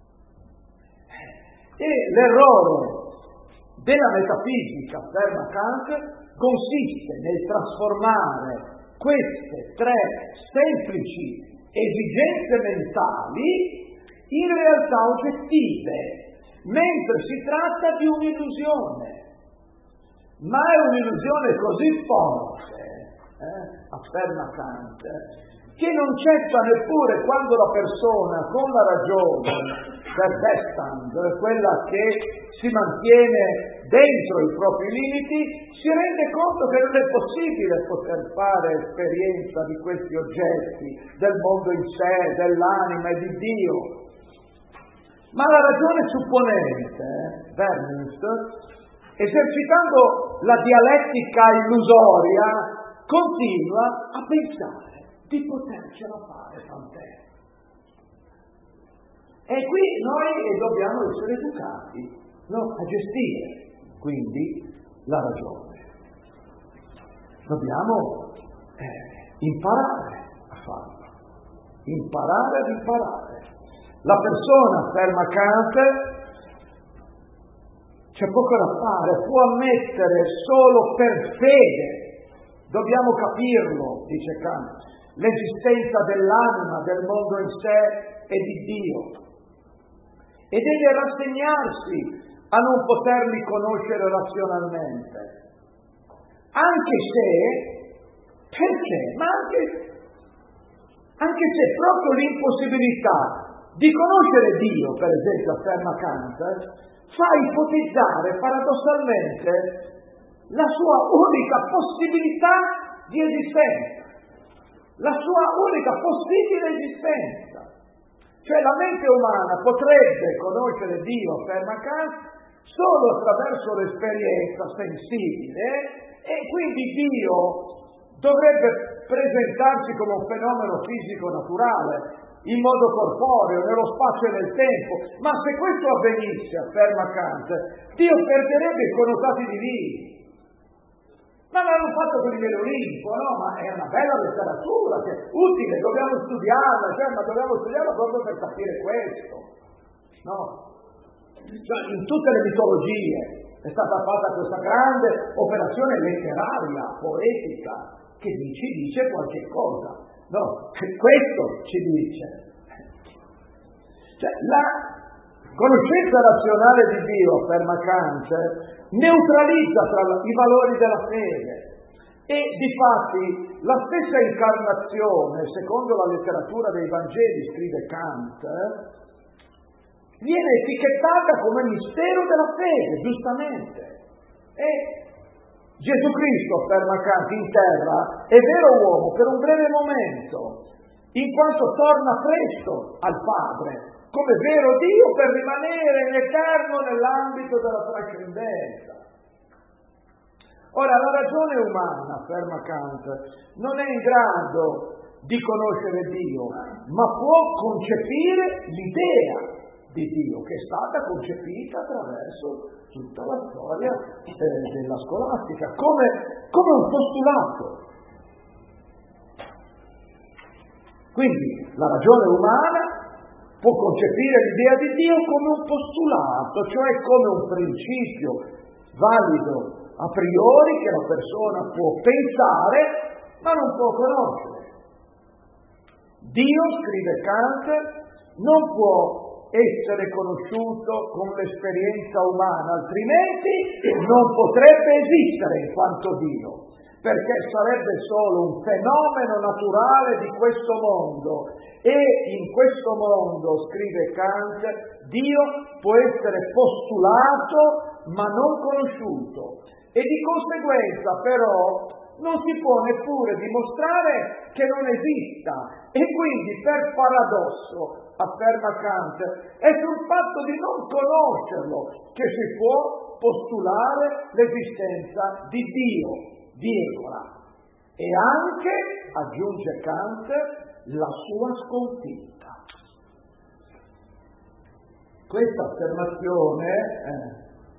A: E l'errore della metafisica, afferma Kant, consiste nel trasformare queste tre semplici esigenze mentali in realtà oggettive, mentre si tratta di un'illusione. Ma è un'illusione così forte, eh, afferma Kant, che non cessa neppure quando la persona con la ragione, per Bestand, quella che si mantiene dentro i propri limiti, si rende conto che non è possibile poter fare esperienza di questi oggetti, del mondo in sé, dell'anima e di Dio. Ma la ragione supponente, Bernst, esercitando la dialettica illusoria, continua a pensare di potercela fare, tant'è. E qui noi dobbiamo essere educati, no? A gestire quindi la ragione. Dobbiamo eh, imparare a farlo, imparare ad imparare. La persona, afferma Kant, c'è poco da fare, può ammettere solo per fede, dobbiamo capirlo, dice Kant, l'esistenza dell'anima, del mondo in sé e di Dio, e deve rassegnarsi a non poterli conoscere razionalmente, anche se, perché? Ma anche, anche se proprio l'impossibilità di conoscere Dio, per esempio, afferma Kant, fa ipotizzare paradossalmente la sua unica possibilità di esistenza, la sua unica possibile esistenza. Cioè la mente umana potrebbe conoscere Dio, afferma Kant, solo attraverso l'esperienza sensibile, e quindi Dio dovrebbe presentarsi come un fenomeno fisico naturale, in modo corporeo, nello spazio e nel tempo. Ma se questo avvenisse, afferma Kant, Dio perderebbe i connotati divini. Ma l'hanno fatto con il Olimpo, no? Ma è una bella letteratura, che è utile, dobbiamo studiarla, cioè, ma dobbiamo studiarla proprio per capire questo, no? Cioè, in tutte le mitologie è stata fatta questa grande operazione letteraria, poetica, che ci dice qualche cosa, no? Che questo ci dice. Cioè, la conoscenza razionale di Dio, afferma Kant, neutralizza tra i valori della fede, e difatti la stessa incarnazione, secondo la letteratura dei Vangeli, scrive Kant, viene etichettata come mistero della fede, giustamente. E Gesù Cristo, afferma Kant, in terra è vero uomo per un breve momento, in quanto torna presto al Padre, come vero Dio per rimanere in eterno nell'ambito della trascendenza. Ora, la ragione umana, afferma Kant, non è in grado di conoscere Dio, ma può concepire l'idea di Dio, che è stata concepita attraverso tutta la storia eh, della scolastica, come, come un postulato. Quindi la ragione umana può concepire l'idea di Dio come un postulato, cioè come un principio valido a priori che la persona può pensare ma non può conoscere. Dio, scrive Kant, non può essere conosciuto con l'esperienza umana, altrimenti non potrebbe esistere in quanto Dio, perché sarebbe solo un fenomeno naturale di questo mondo, e in questo mondo, scrive Kant, Dio può essere postulato ma non conosciuto, e di conseguenza però non si può neppure dimostrare che non esista, e quindi per paradosso, afferma Kant, è sul fatto di non conoscerlo che si può postulare l'esistenza di Dio, virgola, e anche, aggiunge Kant, la sua sconfitta. Questa affermazione eh,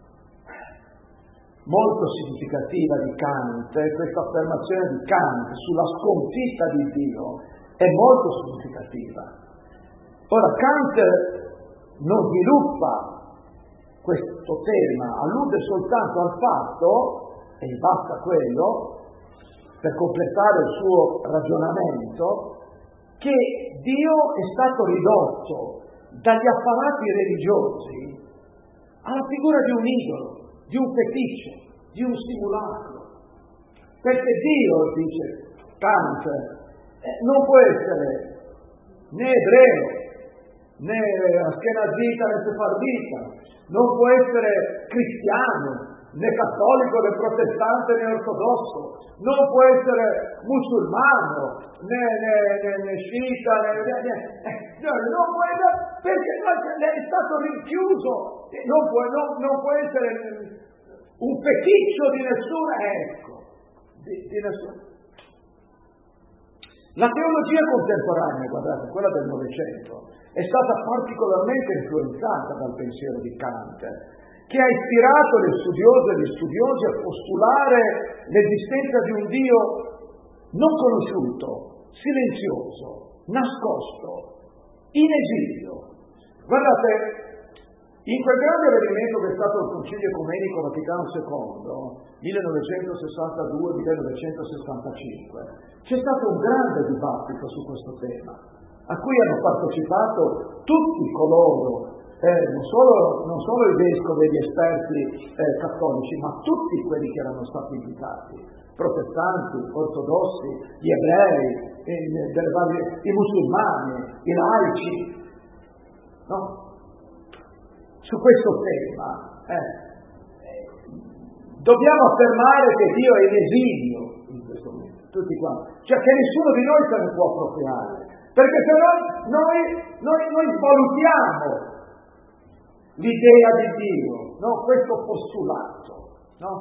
A: molto significativa di Kant, questa affermazione di Kant sulla sconfitta di Dio è molto significativa. Ora, Kant non sviluppa questo tema, allude soltanto al fatto, e basta quello, per completare il suo ragionamento, che Dio è stato ridotto dagli apparati religiosi alla figura di un idolo, di un feticcio, di un simulacro. Perché Dio, dice Kant, eh, non può essere né ebreo, né askenazita, né sefardita, non può essere cristiano, né cattolico, né protestante, né ortodosso, non può essere musulmano, né, né, né, né sciita, né, né, né, no, non può essere, perché è stato rinchiuso, non può, non, non può essere un feticcio di nessuna, ecco, di, di nessuno. La teologia contemporanea, guardate, quella del Novecento, è stata particolarmente influenzata dal pensiero di Kant, che ha ispirato le studiose e gli studiosi a postulare l'esistenza di un Dio non conosciuto, silenzioso, nascosto, in esilio. Guardate, in quel grande avvenimento che è stato il Concilio Ecumenico Vaticano secondo, millenovecentosessantadue millenovecentosessantacinque, c'è stato un grande dibattito su questo tema, a cui hanno partecipato tutti coloro, eh, non, solo, non solo i vescovi e gli esperti eh, cattolici, ma tutti quelli che erano stati invitati, protestanti, ortodossi, gli ebrei, eh, delle varie, i musulmani, i laici, no? Su questo tema eh, dobbiamo affermare che Dio è in esilio in questo momento, tutti quanti, cioè che nessuno di noi se ne può appropriare, perché se no noi, noi, noi valutiamo l'idea di Dio, no? Questo postulato, no?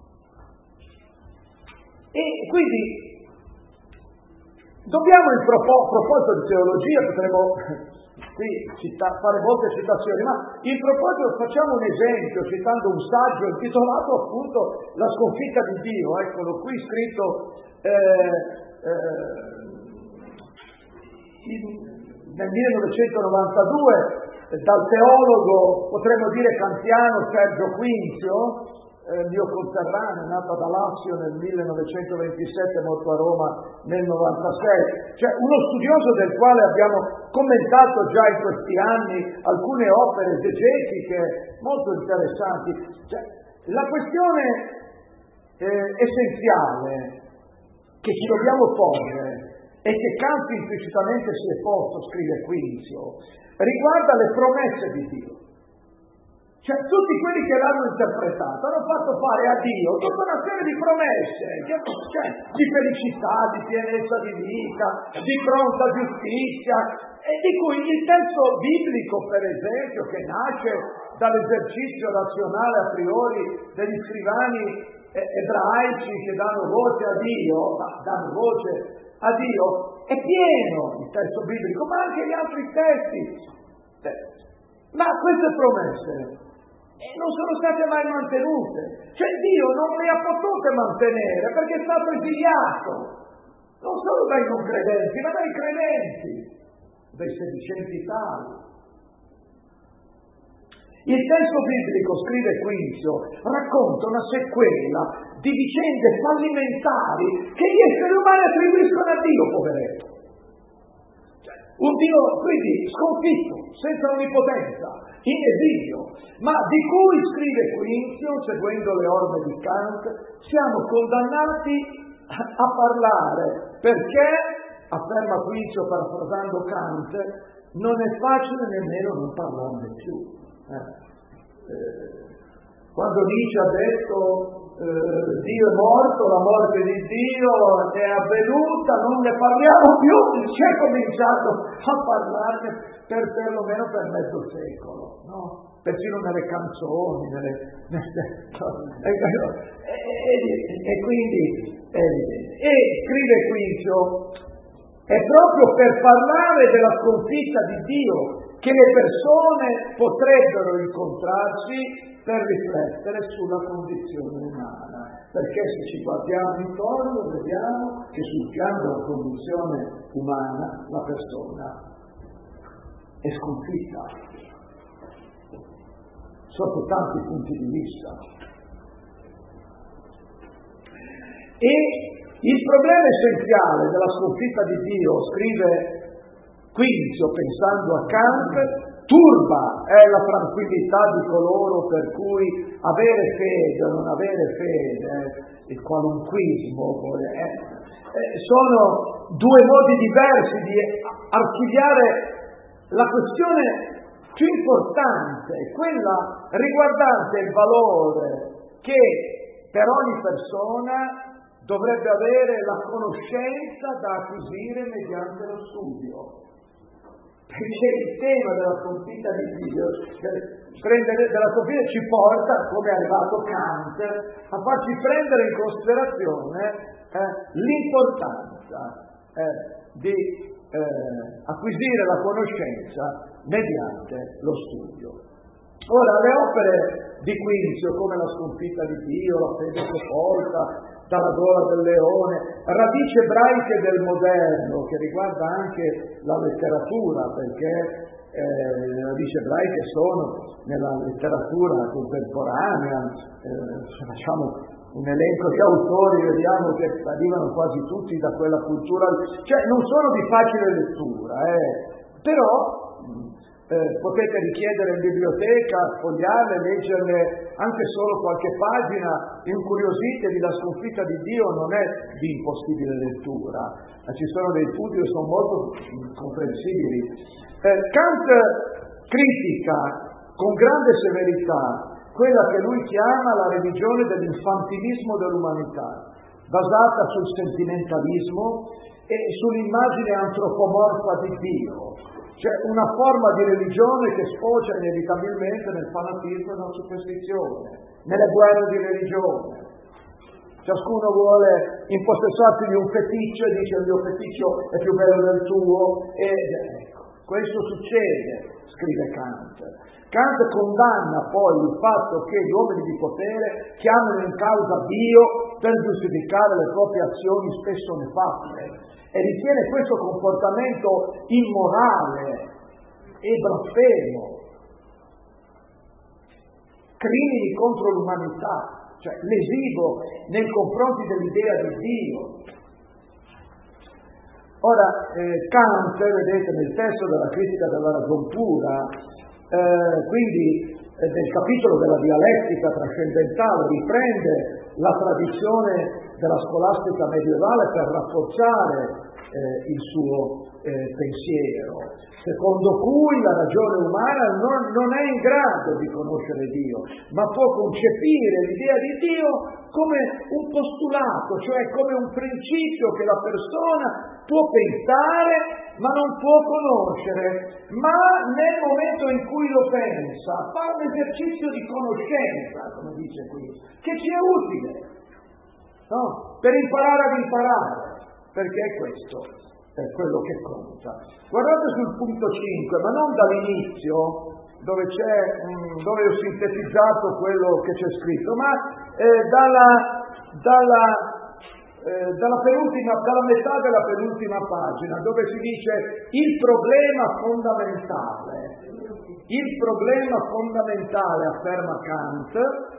A: E quindi dobbiamo, in propo- proposito di teologia, potremmo qui cita- fare molte citazioni, ma in proposito facciamo un esempio citando un saggio intitolato appunto La sconfitta di Dio, eccolo qui scritto eh, eh, in, nel millenovecentonovantadue dal teologo, potremmo dire kantiano, Sergio Quinzio, eh, mio conterraneo, nato ad Alassio nel millenovecentoventisette, morto a Roma nel novantasei, cioè uno studioso del quale abbiamo commentato già in questi anni alcune opere esegetiche molto interessanti. Cioè, la questione eh, essenziale che ci dobbiamo porre e che Kant implicitamente si è posto, scrive Quinzio, riguarda le promesse di Dio. Cioè tutti quelli che l'hanno interpretato hanno fatto fare a Dio tutta una serie di promesse, che, cioè, di felicità, di pienezza di vita, di pronta giustizia, e di cui il testo biblico, per esempio, che nasce dall'esercizio razionale a priori degli scrivani eh, ebraici che danno voce a Dio, ma danno voce a Dio, è pieno il testo biblico, ma anche gli altri testi. Ma queste promesse non sono state mai mantenute, cioè Dio non le ha potute mantenere perché è stato esiliato, non solo dai non credenti, ma dai credenti, dai sedicenti tali. Il testo biblico, scrive Quinzio, racconta una sequela di vicende fallimentari che gli esseri umani attribuiscono a Dio, poveretto. Un Dio quindi sconfitto, senza onnipotenza, in esilio, ma di cui, scrive Quinzio, seguendo le orme di Kant, siamo condannati a parlare, perché, afferma Quinzio parafrasando Kant, non è facile nemmeno non parlarne più. Eh. Eh, quando Nietzsche ha detto eh, Dio è morto, la morte di Dio è avvenuta, non ne parliamo più, si è cominciato a parlarne per perlomeno per mezzo secolo, no? Persino nelle canzoni, nelle, nelle, e, e, e quindi e, e scrive Quinzio, è proprio per parlare della sconfitta di Dio che le persone potrebbero incontrarsi per riflettere sulla condizione umana, perché se ci guardiamo intorno vediamo che sul piano della condizione umana la persona è sconfitta sotto tanti punti di vista. E Il problema essenziale della sconfitta di Dio, scrive Quinzio pensando a Kant, turba è la tranquillità di coloro per cui avere fede o non avere fede, il qualunquismo, eh, eh, sono due modi diversi di archiviare la questione più importante, quella riguardante il valore che per ogni persona dovrebbe avere la conoscenza da acquisire mediante lo studio. Perché il tema della sconfitta di Dio, prendere della sconfitta, ci porta, come è arrivato Kant, a farci prendere in considerazione eh, l'importanza eh, di eh, acquisire la conoscenza mediante lo studio. Ora, le opere di Quinzio, come la sconfitta di Dio, la fede sepolta, dalla gola del leone, radici ebraiche del moderno, che riguarda anche la letteratura, perché eh, le radici ebraiche sono nella letteratura contemporanea, eh, facciamo un elenco di autori, vediamo che arrivano quasi tutti da quella cultura, cioè non sono di facile lettura, eh, però Eh, potete richiedere in biblioteca, sfogliarle, leggerle anche solo qualche pagina, incuriositevi, la sconfitta di Dio non è di impossibile lettura, ma ci sono dei punti che sono molto comprensibili. Eh, Kant critica con grande severità quella che lui chiama la religione dell'infantilismo dell'umanità, basata sul sentimentalismo e sull'immagine antropomorfa di Dio. C'è una forma di religione che sfocia inevitabilmente nel fanatismo e nella superstizione, nelle guerre di religione. Ciascuno vuole impossessarsi di un feticcio e dice il mio feticcio è più bello del tuo, e ecco, questo succede, scrive Kant. Kant condanna poi il fatto che gli uomini di potere chiamano in causa Dio per giustificare le proprie azioni spesso nefaste, e ritiene questo comportamento immorale e blasfemo, crimini contro l'umanità, cioè lesivo nei confronti dell'idea di Dio. Ora, eh, Kant, vedete nel testo della critica della ragion pura, eh, quindi eh, nel capitolo della dialettica trascendentale, riprende la tradizione della scolastica medievale per rafforzare eh, il suo eh, pensiero, secondo cui la ragione umana non, non è in grado di conoscere Dio, ma può concepire l'idea di Dio come un postulato, cioè come un principio che la persona può pensare ma non può conoscere, ma nel momento in cui lo pensa fa un esercizio di conoscenza, come dice qui, che ci è utile, no? Per imparare ad imparare, perché è questo è quello che conta. Guardate sul punto cinque, ma non dall'inizio, dove c'è, mh, dove ho sintetizzato quello che c'è scritto, ma eh, dalla, dalla, eh, dalla, penultima, dalla metà della penultima pagina, dove si dice il problema fondamentale. Il problema fondamentale, afferma Kant,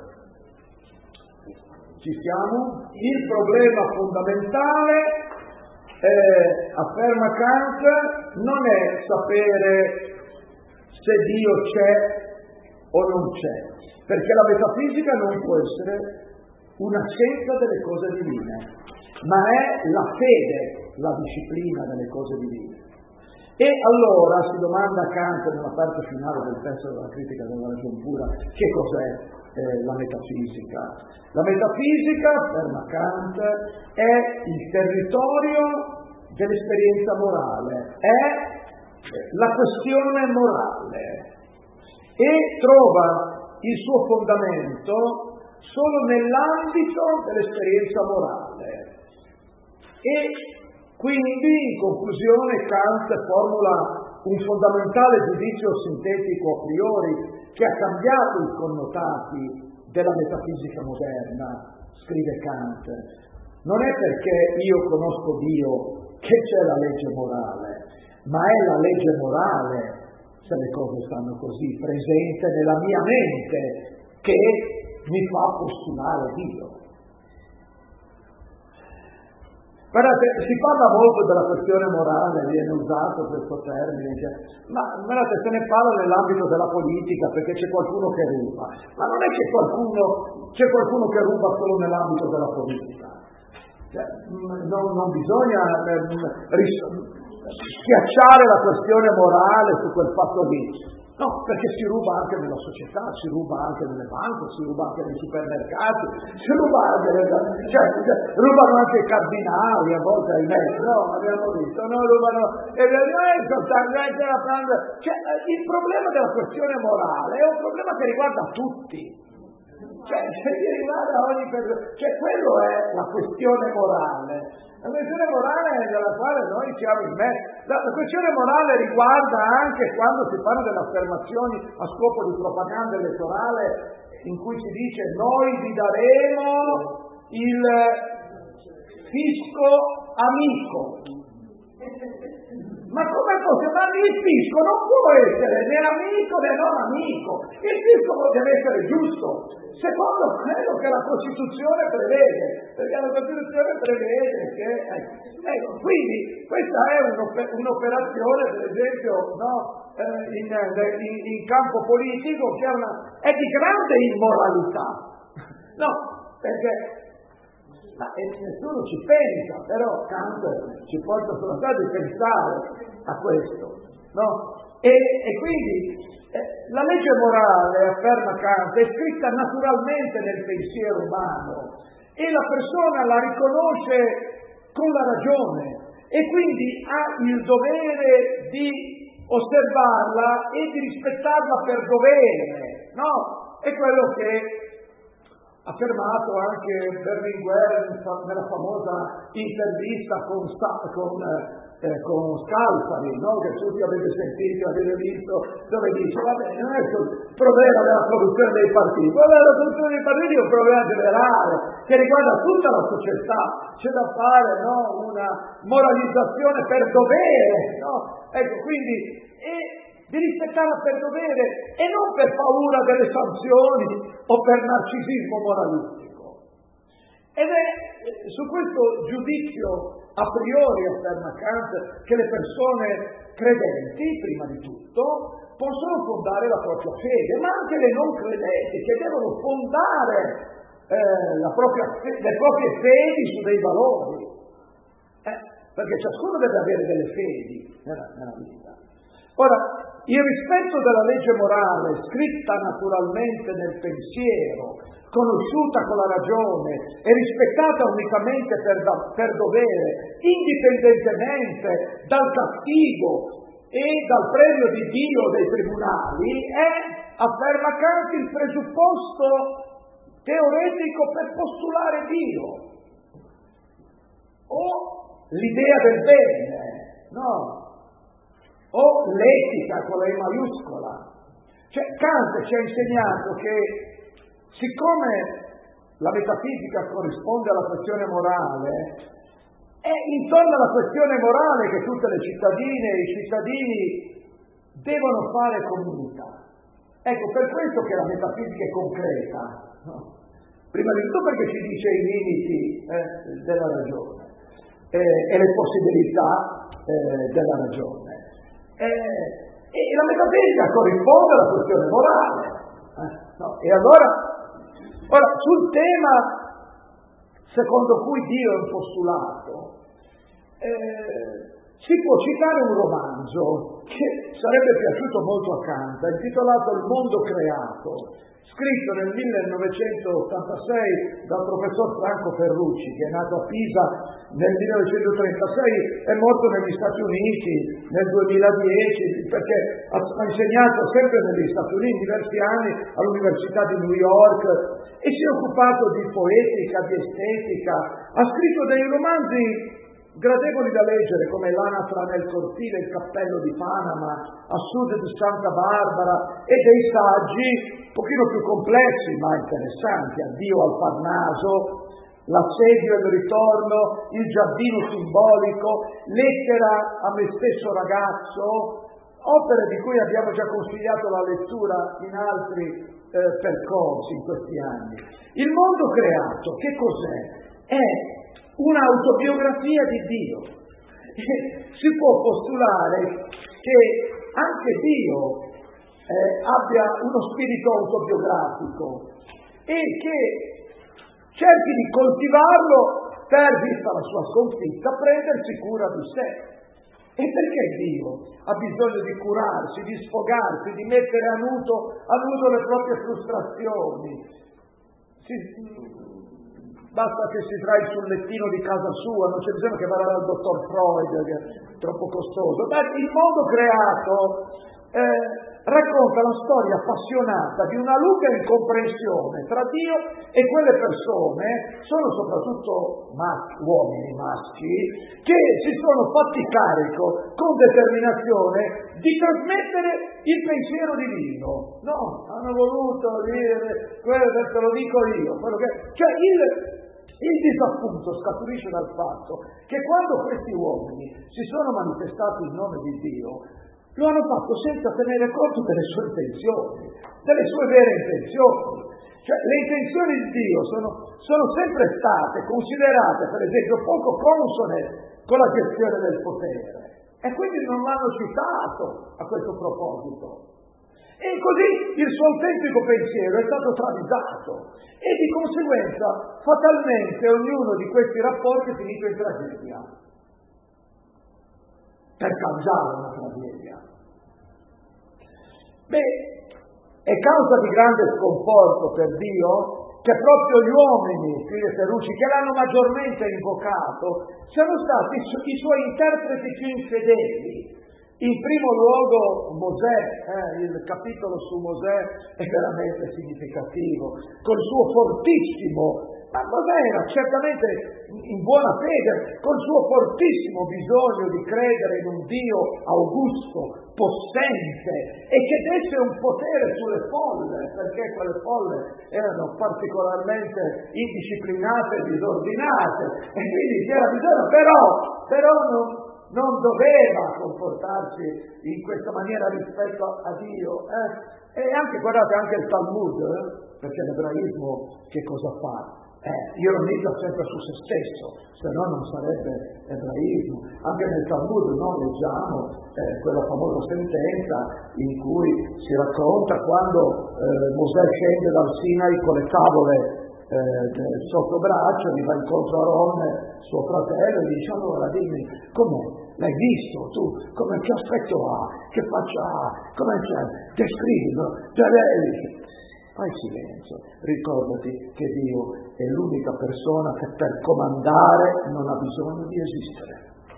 A: ci siamo? Il problema fondamentale, eh, afferma Kant, non è sapere se Dio c'è o non c'è, perché la metafisica non può essere una scienza delle cose divine, ma è la fede la disciplina delle cose divine. E allora si domanda Kant nella parte finale del testo della critica della ragion pura, che cos'è eh, la metafisica? La metafisica, afferma Kant, è il territorio dell'esperienza morale, è la questione morale e trova il suo fondamento solo nell'ambito dell'esperienza morale. E quindi, in conclusione, Kant formula un fondamentale giudizio sintetico a priori che ha cambiato i connotati della metafisica moderna, scrive Kant. Non è perché io conosco Dio che c'è la legge morale, ma è la legge morale, se le cose stanno così, presente nella mia mente, che mi fa postulare Dio. Guardate, si parla molto della questione morale, viene usato questo termine, cioè, ma guardate, se ne parla nell'ambito della politica perché c'è qualcuno che ruba, ma non è che qualcuno, c'è qualcuno che ruba solo nell'ambito della politica. Cioè, non, non bisogna eh, ris- schiacciare la questione morale su quel fatto lì. No, perché si ruba anche nella società, si ruba anche nelle banche, si ruba anche nei supermercati, si ruba anche nella, cioè, rubano anche i cardinali a volte ai mezzi, no, abbiamo visto, no, rubano, e eh, soltanto la prende. Cioè, il problema della questione morale è un problema che riguarda tutti. Cioè, se riguarda ogni persona, cioè quello è la questione morale. La questione morale nella quale noi siamo immersi. La, la questione morale riguarda anche quando si parla delle affermazioni a scopo di propaganda elettorale in cui si dice noi vi daremo il fisco amico. Ma come possiamo? Ma il fisco non può essere né amico né non amico. Il fisco deve essere giusto, secondo quello che la Costituzione prevede, perché la Costituzione prevede che... Ecco, quindi questa è un'oper- un'operazione, per esempio, no, eh, in, in, in campo politico che è, una, è di grande immoralità. No, perché... Ma e nessuno ci pensa, però Kant ci porta sulla strada di pensare a questo, no? E, e quindi eh, la legge morale, afferma Kant, è scritta naturalmente nel pensiero umano e la persona la riconosce con la ragione e quindi ha il dovere di osservarla e di rispettarla per dovere, no? È quello che affermato anche Berlinguer nella famosa intervista con, con, eh, con Scalfari, no? Che tutti avete sentito, avete visto, dove dice, vabbè, non è il problema della produzione dei partiti, quello della produzione dei partiti è un problema generale, che riguarda tutta la società, c'è da fare, no? Una moralizzazione per dovere, no? Ecco, quindi... E, di rispettarla per dovere e non per paura delle sanzioni o per narcisismo moralistico. Ed è su questo giudizio a priori, afferma Kant, che le persone credenti, prima di tutto, possono fondare la propria fede, ma anche le non credenti, che devono fondare eh, la propria, le proprie fedi su dei valori. Eh, perché ciascuno deve avere delle fedi nella, nella vita. Ora, il rispetto della legge morale, scritta naturalmente nel pensiero, conosciuta con la ragione e rispettata unicamente per, per dovere, indipendentemente dal castigo e dal premio di Dio dei tribunali, è, afferma Kant, il presupposto teoretico per postulare Dio, o l'idea del bene, no? O l'etica con la E maiuscola. Cioè Kant ci ha insegnato che siccome la metafisica corrisponde alla questione morale, è intorno alla questione morale che tutte le cittadine e i cittadini devono fare comunità. Ecco, per questo che la metafisica è concreta, no? Prima di tutto perché ci dice i limiti eh, della ragione eh, e le possibilità eh, della ragione. Eh, e la metafisica corrisponde alla questione morale. Eh, no? E allora, ora, sul tema secondo cui Dio è un postulato, eh, si può citare un romanzo che sarebbe piaciuto molto a Kant, intitolato Il mondo creato, scritto nel millenovecentottantasei dal professor Franco Ferrucci, che è nato a Pisa nel millenovecentotrentasei e morto negli Stati Uniti nel duemiladieci, perché ha insegnato sempre negli Stati Uniti diversi anni all'Università di New York e si è occupato di poetica, di estetica, ha scritto dei romanzi gradevoli da leggere come L'anatra nel cortile, Il cappello di Panama, A sud di Santa Barbara, e dei saggi un pochino più complessi ma interessanti, Addio al Parnaso, L'assedio e il ritorno, Il giardino simbolico, Lettera a me stesso ragazzo, opere di cui abbiamo già consigliato la lettura in altri eh, percorsi in questi anni. Il mondo creato, che cos'è? È un'autobiografia di Dio. E si può postulare che anche Dio eh, abbia uno spirito autobiografico e che cerchi di coltivarlo per, vista la sua sconfitta, prendersi cura di sé. E perché Dio ha bisogno di curarsi, di sfogarsi, di mettere a nudo, a nudo le proprie frustrazioni? Si, basta che si trai sul lettino di casa sua, non c'è bisogno che vada dal dottor Freud, che è troppo costoso. Ma il mondo creato eh, racconta la storia appassionata di una lunga incomprensione tra Dio e quelle persone, sono soprattutto maschi, uomini maschi, che si sono fatti carico con determinazione di trasmettere il pensiero divino. No, hanno voluto dire, quello che te lo dico io, quello che... Cioè il, il disappunto scaturisce dal fatto che quando questi uomini si sono manifestati in nome di Dio, lo hanno fatto senza tenere conto delle sue intenzioni, delle sue vere intenzioni. Cioè, le intenzioni di Dio sono, sono sempre state considerate, per esempio, poco consone con la gestione del potere, e quindi non l'hanno citato a questo proposito. E così il suo autentico pensiero è stato travisato e di conseguenza fatalmente ognuno di questi rapporti è finito in tragedia, per causare una tragedia. Beh, è causa di grande sconforto per Dio che proprio gli uomini, scrive Ferrucci, che l'hanno maggiormente invocato, siano stati i suoi interpreti più infedeli. In primo luogo Mosè, eh, il capitolo su Mosè è veramente significativo, col suo fortissimo, ma Mosè era certamente in buona fede, col suo fortissimo bisogno di credere in un Dio augusto, possente, e che desse un potere sulle folle, perché quelle folle erano particolarmente indisciplinate e disordinate, e quindi c'era bisogno, però, però non... non doveva comportarsi in questa maniera rispetto a Dio. Eh? E anche, guardate, anche il Talmud, eh? Perché l'ebraismo che cosa fa? Eh, ironizza sempre su se stesso, se no non sarebbe ebraismo. Anche nel Talmud noi leggiamo eh, quella famosa sentenza in cui si racconta quando eh, Mosè scende dal Sinai con le tavole eh, sotto braccio, gli va incontro a Aronne, suo fratello, e dice: allora dimmi, com'è? L'hai visto tu? Come, che aspetto ha? Che faccia ha? Come c'è? Descrivilo, fai silenzio, ricordati che Dio è l'unica persona che per comandare non ha bisogno di esistere.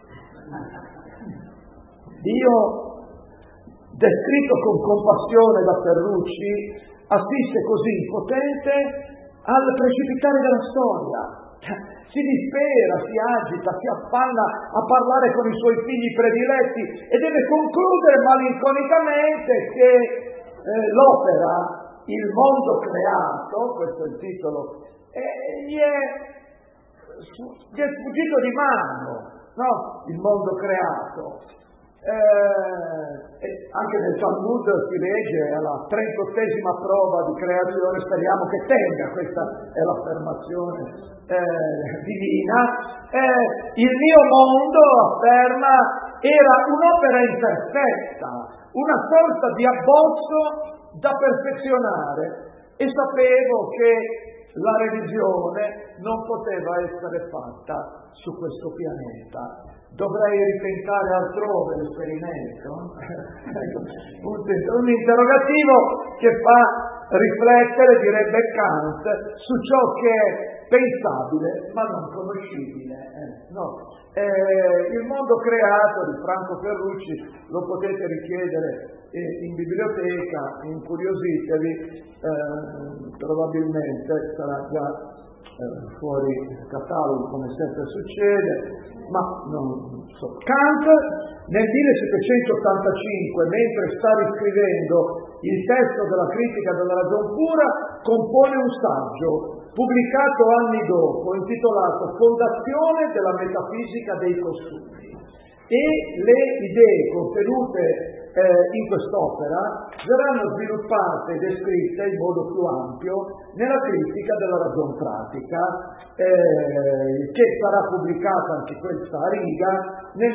A: Dio, descritto con compassione da Ferrucci, assiste così impotente al precipitare della storia. Si dispera, si agita, si affanna a parlare con i suoi figli prediletti e deve concludere malinconicamente che eh, l'opera, il mondo creato, questo è il titolo, eh, gli, è, gli è sfuggito di mano, no? Il mondo creato. Eh, e anche nel Talmud si legge alla trentottesima prova di creazione, speriamo che tenga, questa è l'affermazione eh, divina, eh, il mio mondo, afferma, era un'opera imperfetta, una sorta di abbozzo da perfezionare, e sapevo che la religione non poteva essere fatta su questo pianeta. Dovrei ripensare altrove l'esperimento? un, un interrogativo che fa riflettere, direbbe Kant, su ciò che è pensabile ma non conoscibile. Eh, no. eh, il mondo creato di Franco Ferrucci lo potete richiedere eh, in biblioteca, incuriositevi, eh, probabilmente sarà già eh, fuori catalogo come sempre succede, ma non so. Kant nel millesettecentottantacinque, mentre sta riscrivendo il testo della critica della ragion pura, compone un saggio pubblicato anni dopo, intitolato Fondazione della metafisica dei costumi, e le idee contenute eh, in quest'opera verranno sviluppate e descritte in modo più ampio nella critica della ragion pratica, eh, che sarà pubblicata anche questa a Riga nel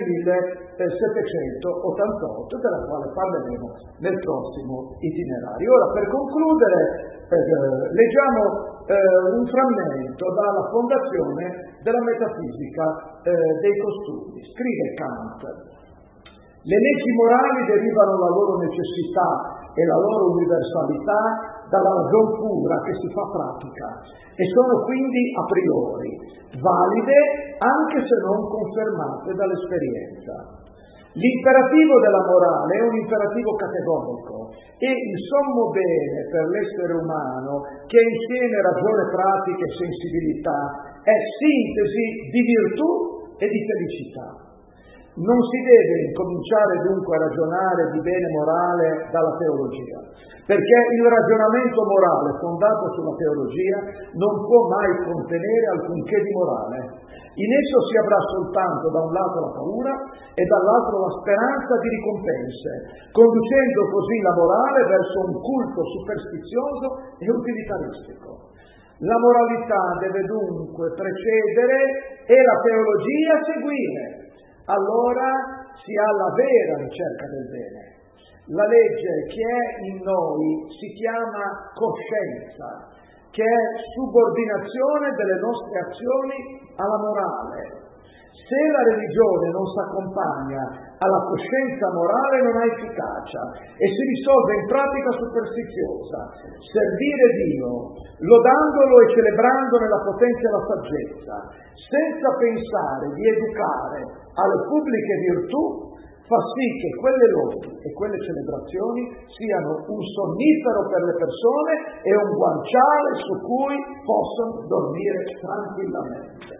A: millesettecentottantotto, della quale parleremo nel prossimo itinerario. Ora, per concludere, eh, leggiamo eh, un frammento dalla fondazione della metafisica eh, dei costumi. Scrive Kant: le leggi morali derivano la loro necessità e la loro universalità dalla ragion pura che si fa pratica e sono quindi a priori valide anche se non confermate dall'esperienza. L'imperativo della morale è un imperativo categorico e il sommo bene per l'essere umano, che è insieme ragione pratica e sensibilità, è sintesi di virtù e di felicità. Non si deve incominciare dunque a ragionare di bene morale dalla teologia, perché il ragionamento morale fondato sulla teologia non può mai contenere alcunché di morale. In esso si avrà soltanto da un lato la paura e dall'altro la speranza di ricompense, conducendo così la morale verso un culto superstizioso e utilitaristico. La moralità deve dunque precedere e la teologia seguire. Allora si ha la vera ricerca del bene. La legge che è in noi si chiama coscienza, che è subordinazione delle nostre azioni alla morale. Se la religione non si accompagna alla coscienza morale non ha efficacia e si risolve in pratica superstiziosa. Servire Dio, lodandolo e celebrandone la potenza e la saggezza, senza pensare di educare alle pubbliche virtù, fa sì che quelle lodi e quelle celebrazioni siano un sonnifero per le persone e un guanciale su cui possono dormire tranquillamente.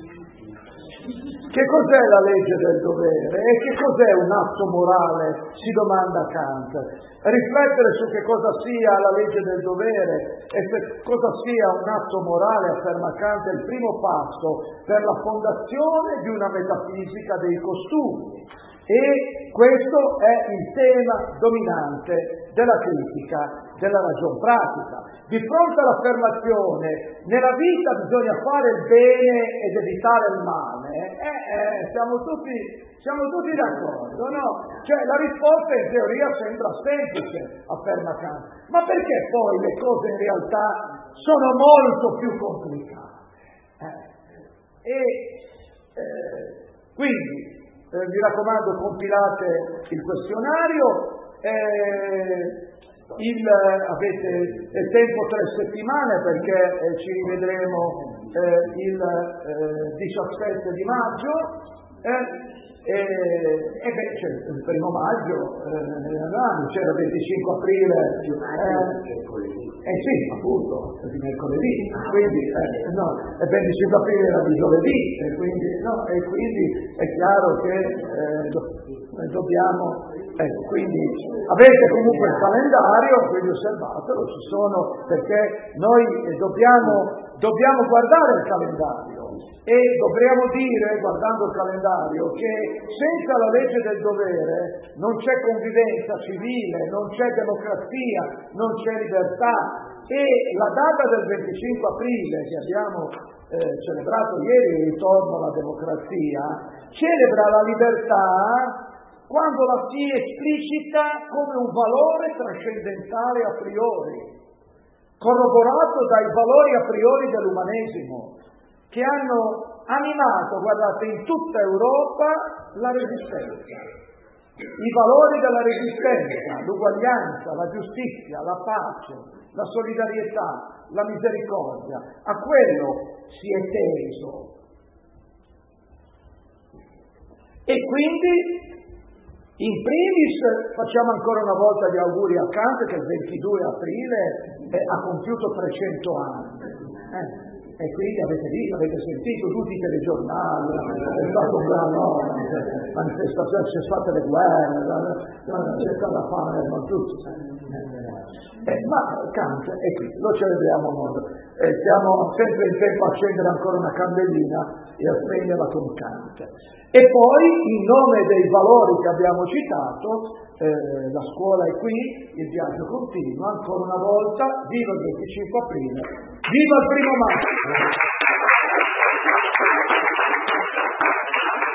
A: Che cos'è la legge del dovere e che cos'è un atto morale, si domanda Kant. Riflettere su che cosa sia la legge del dovere e se cosa sia un atto morale, afferma Kant, è il primo passo per la fondazione di una metafisica dei costumi. E questo è il tema dominante della critica della ragion pratica. Di fronte all'affermazione nella vita bisogna fare il bene ed evitare il male, eh, eh, siamo tutti, siamo tutti d'accordo, no? Cioè la risposta in teoria sembra semplice, afferma Kant, ma perché poi le cose in realtà sono molto più complicate? Eh, e eh, quindi Eh, vi raccomando, compilate il questionario, eh, il, avete il tempo tre settimane perché eh, ci rivedremo eh, il eh, diciassette di maggio eh, e, e beh, c'è il primo maggio, eh, c'era il venticinque aprile, eh, eh sì, appunto, di mercoledì, quindi eh, no, il venticinque aprile era di giovedì, e quindi, no, e quindi è chiaro che eh, do, dobbiamo, ecco, quindi avete comunque il calendario, quindi osservatelo, ci sono, perché noi dobbiamo, dobbiamo guardare il calendario e dovremmo dire, guardando il calendario, che senza la legge del dovere non c'è convivenza civile, non c'è democrazia, non c'è libertà, e la data del venticinque aprile che abbiamo eh, celebrato ieri, il ritorno alla democrazia, celebra la libertà quando la si esplicita come un valore trascendentale a priori, corroborato dai valori a priori dell'umanesimo, che hanno animato, guardate, in tutta Europa la resistenza. I valori della resistenza, l'uguaglianza, la giustizia, la pace, la solidarietà, la misericordia, a quello si è teso. E quindi, in primis, facciamo ancora una volta gli auguri a Kant che il ventidue aprile eh, ha compiuto trecento anni. Eh. E quindi avete visto, avete sentito tutti i telegiornali, è stato un gran nome, manifestazioni, c'è state le guerre, c'è stata fame, ma tutti. Eh, ma Kant è qui, lo celebriamo a modo. Eh, siamo sempre in tempo a accendere ancora una candellina e a spegnerla con Kant. E poi, in nome dei valori che abbiamo citato, eh, la scuola è qui, il viaggio continua, ancora una volta, viva il venticinque aprile, viva il primo maggio!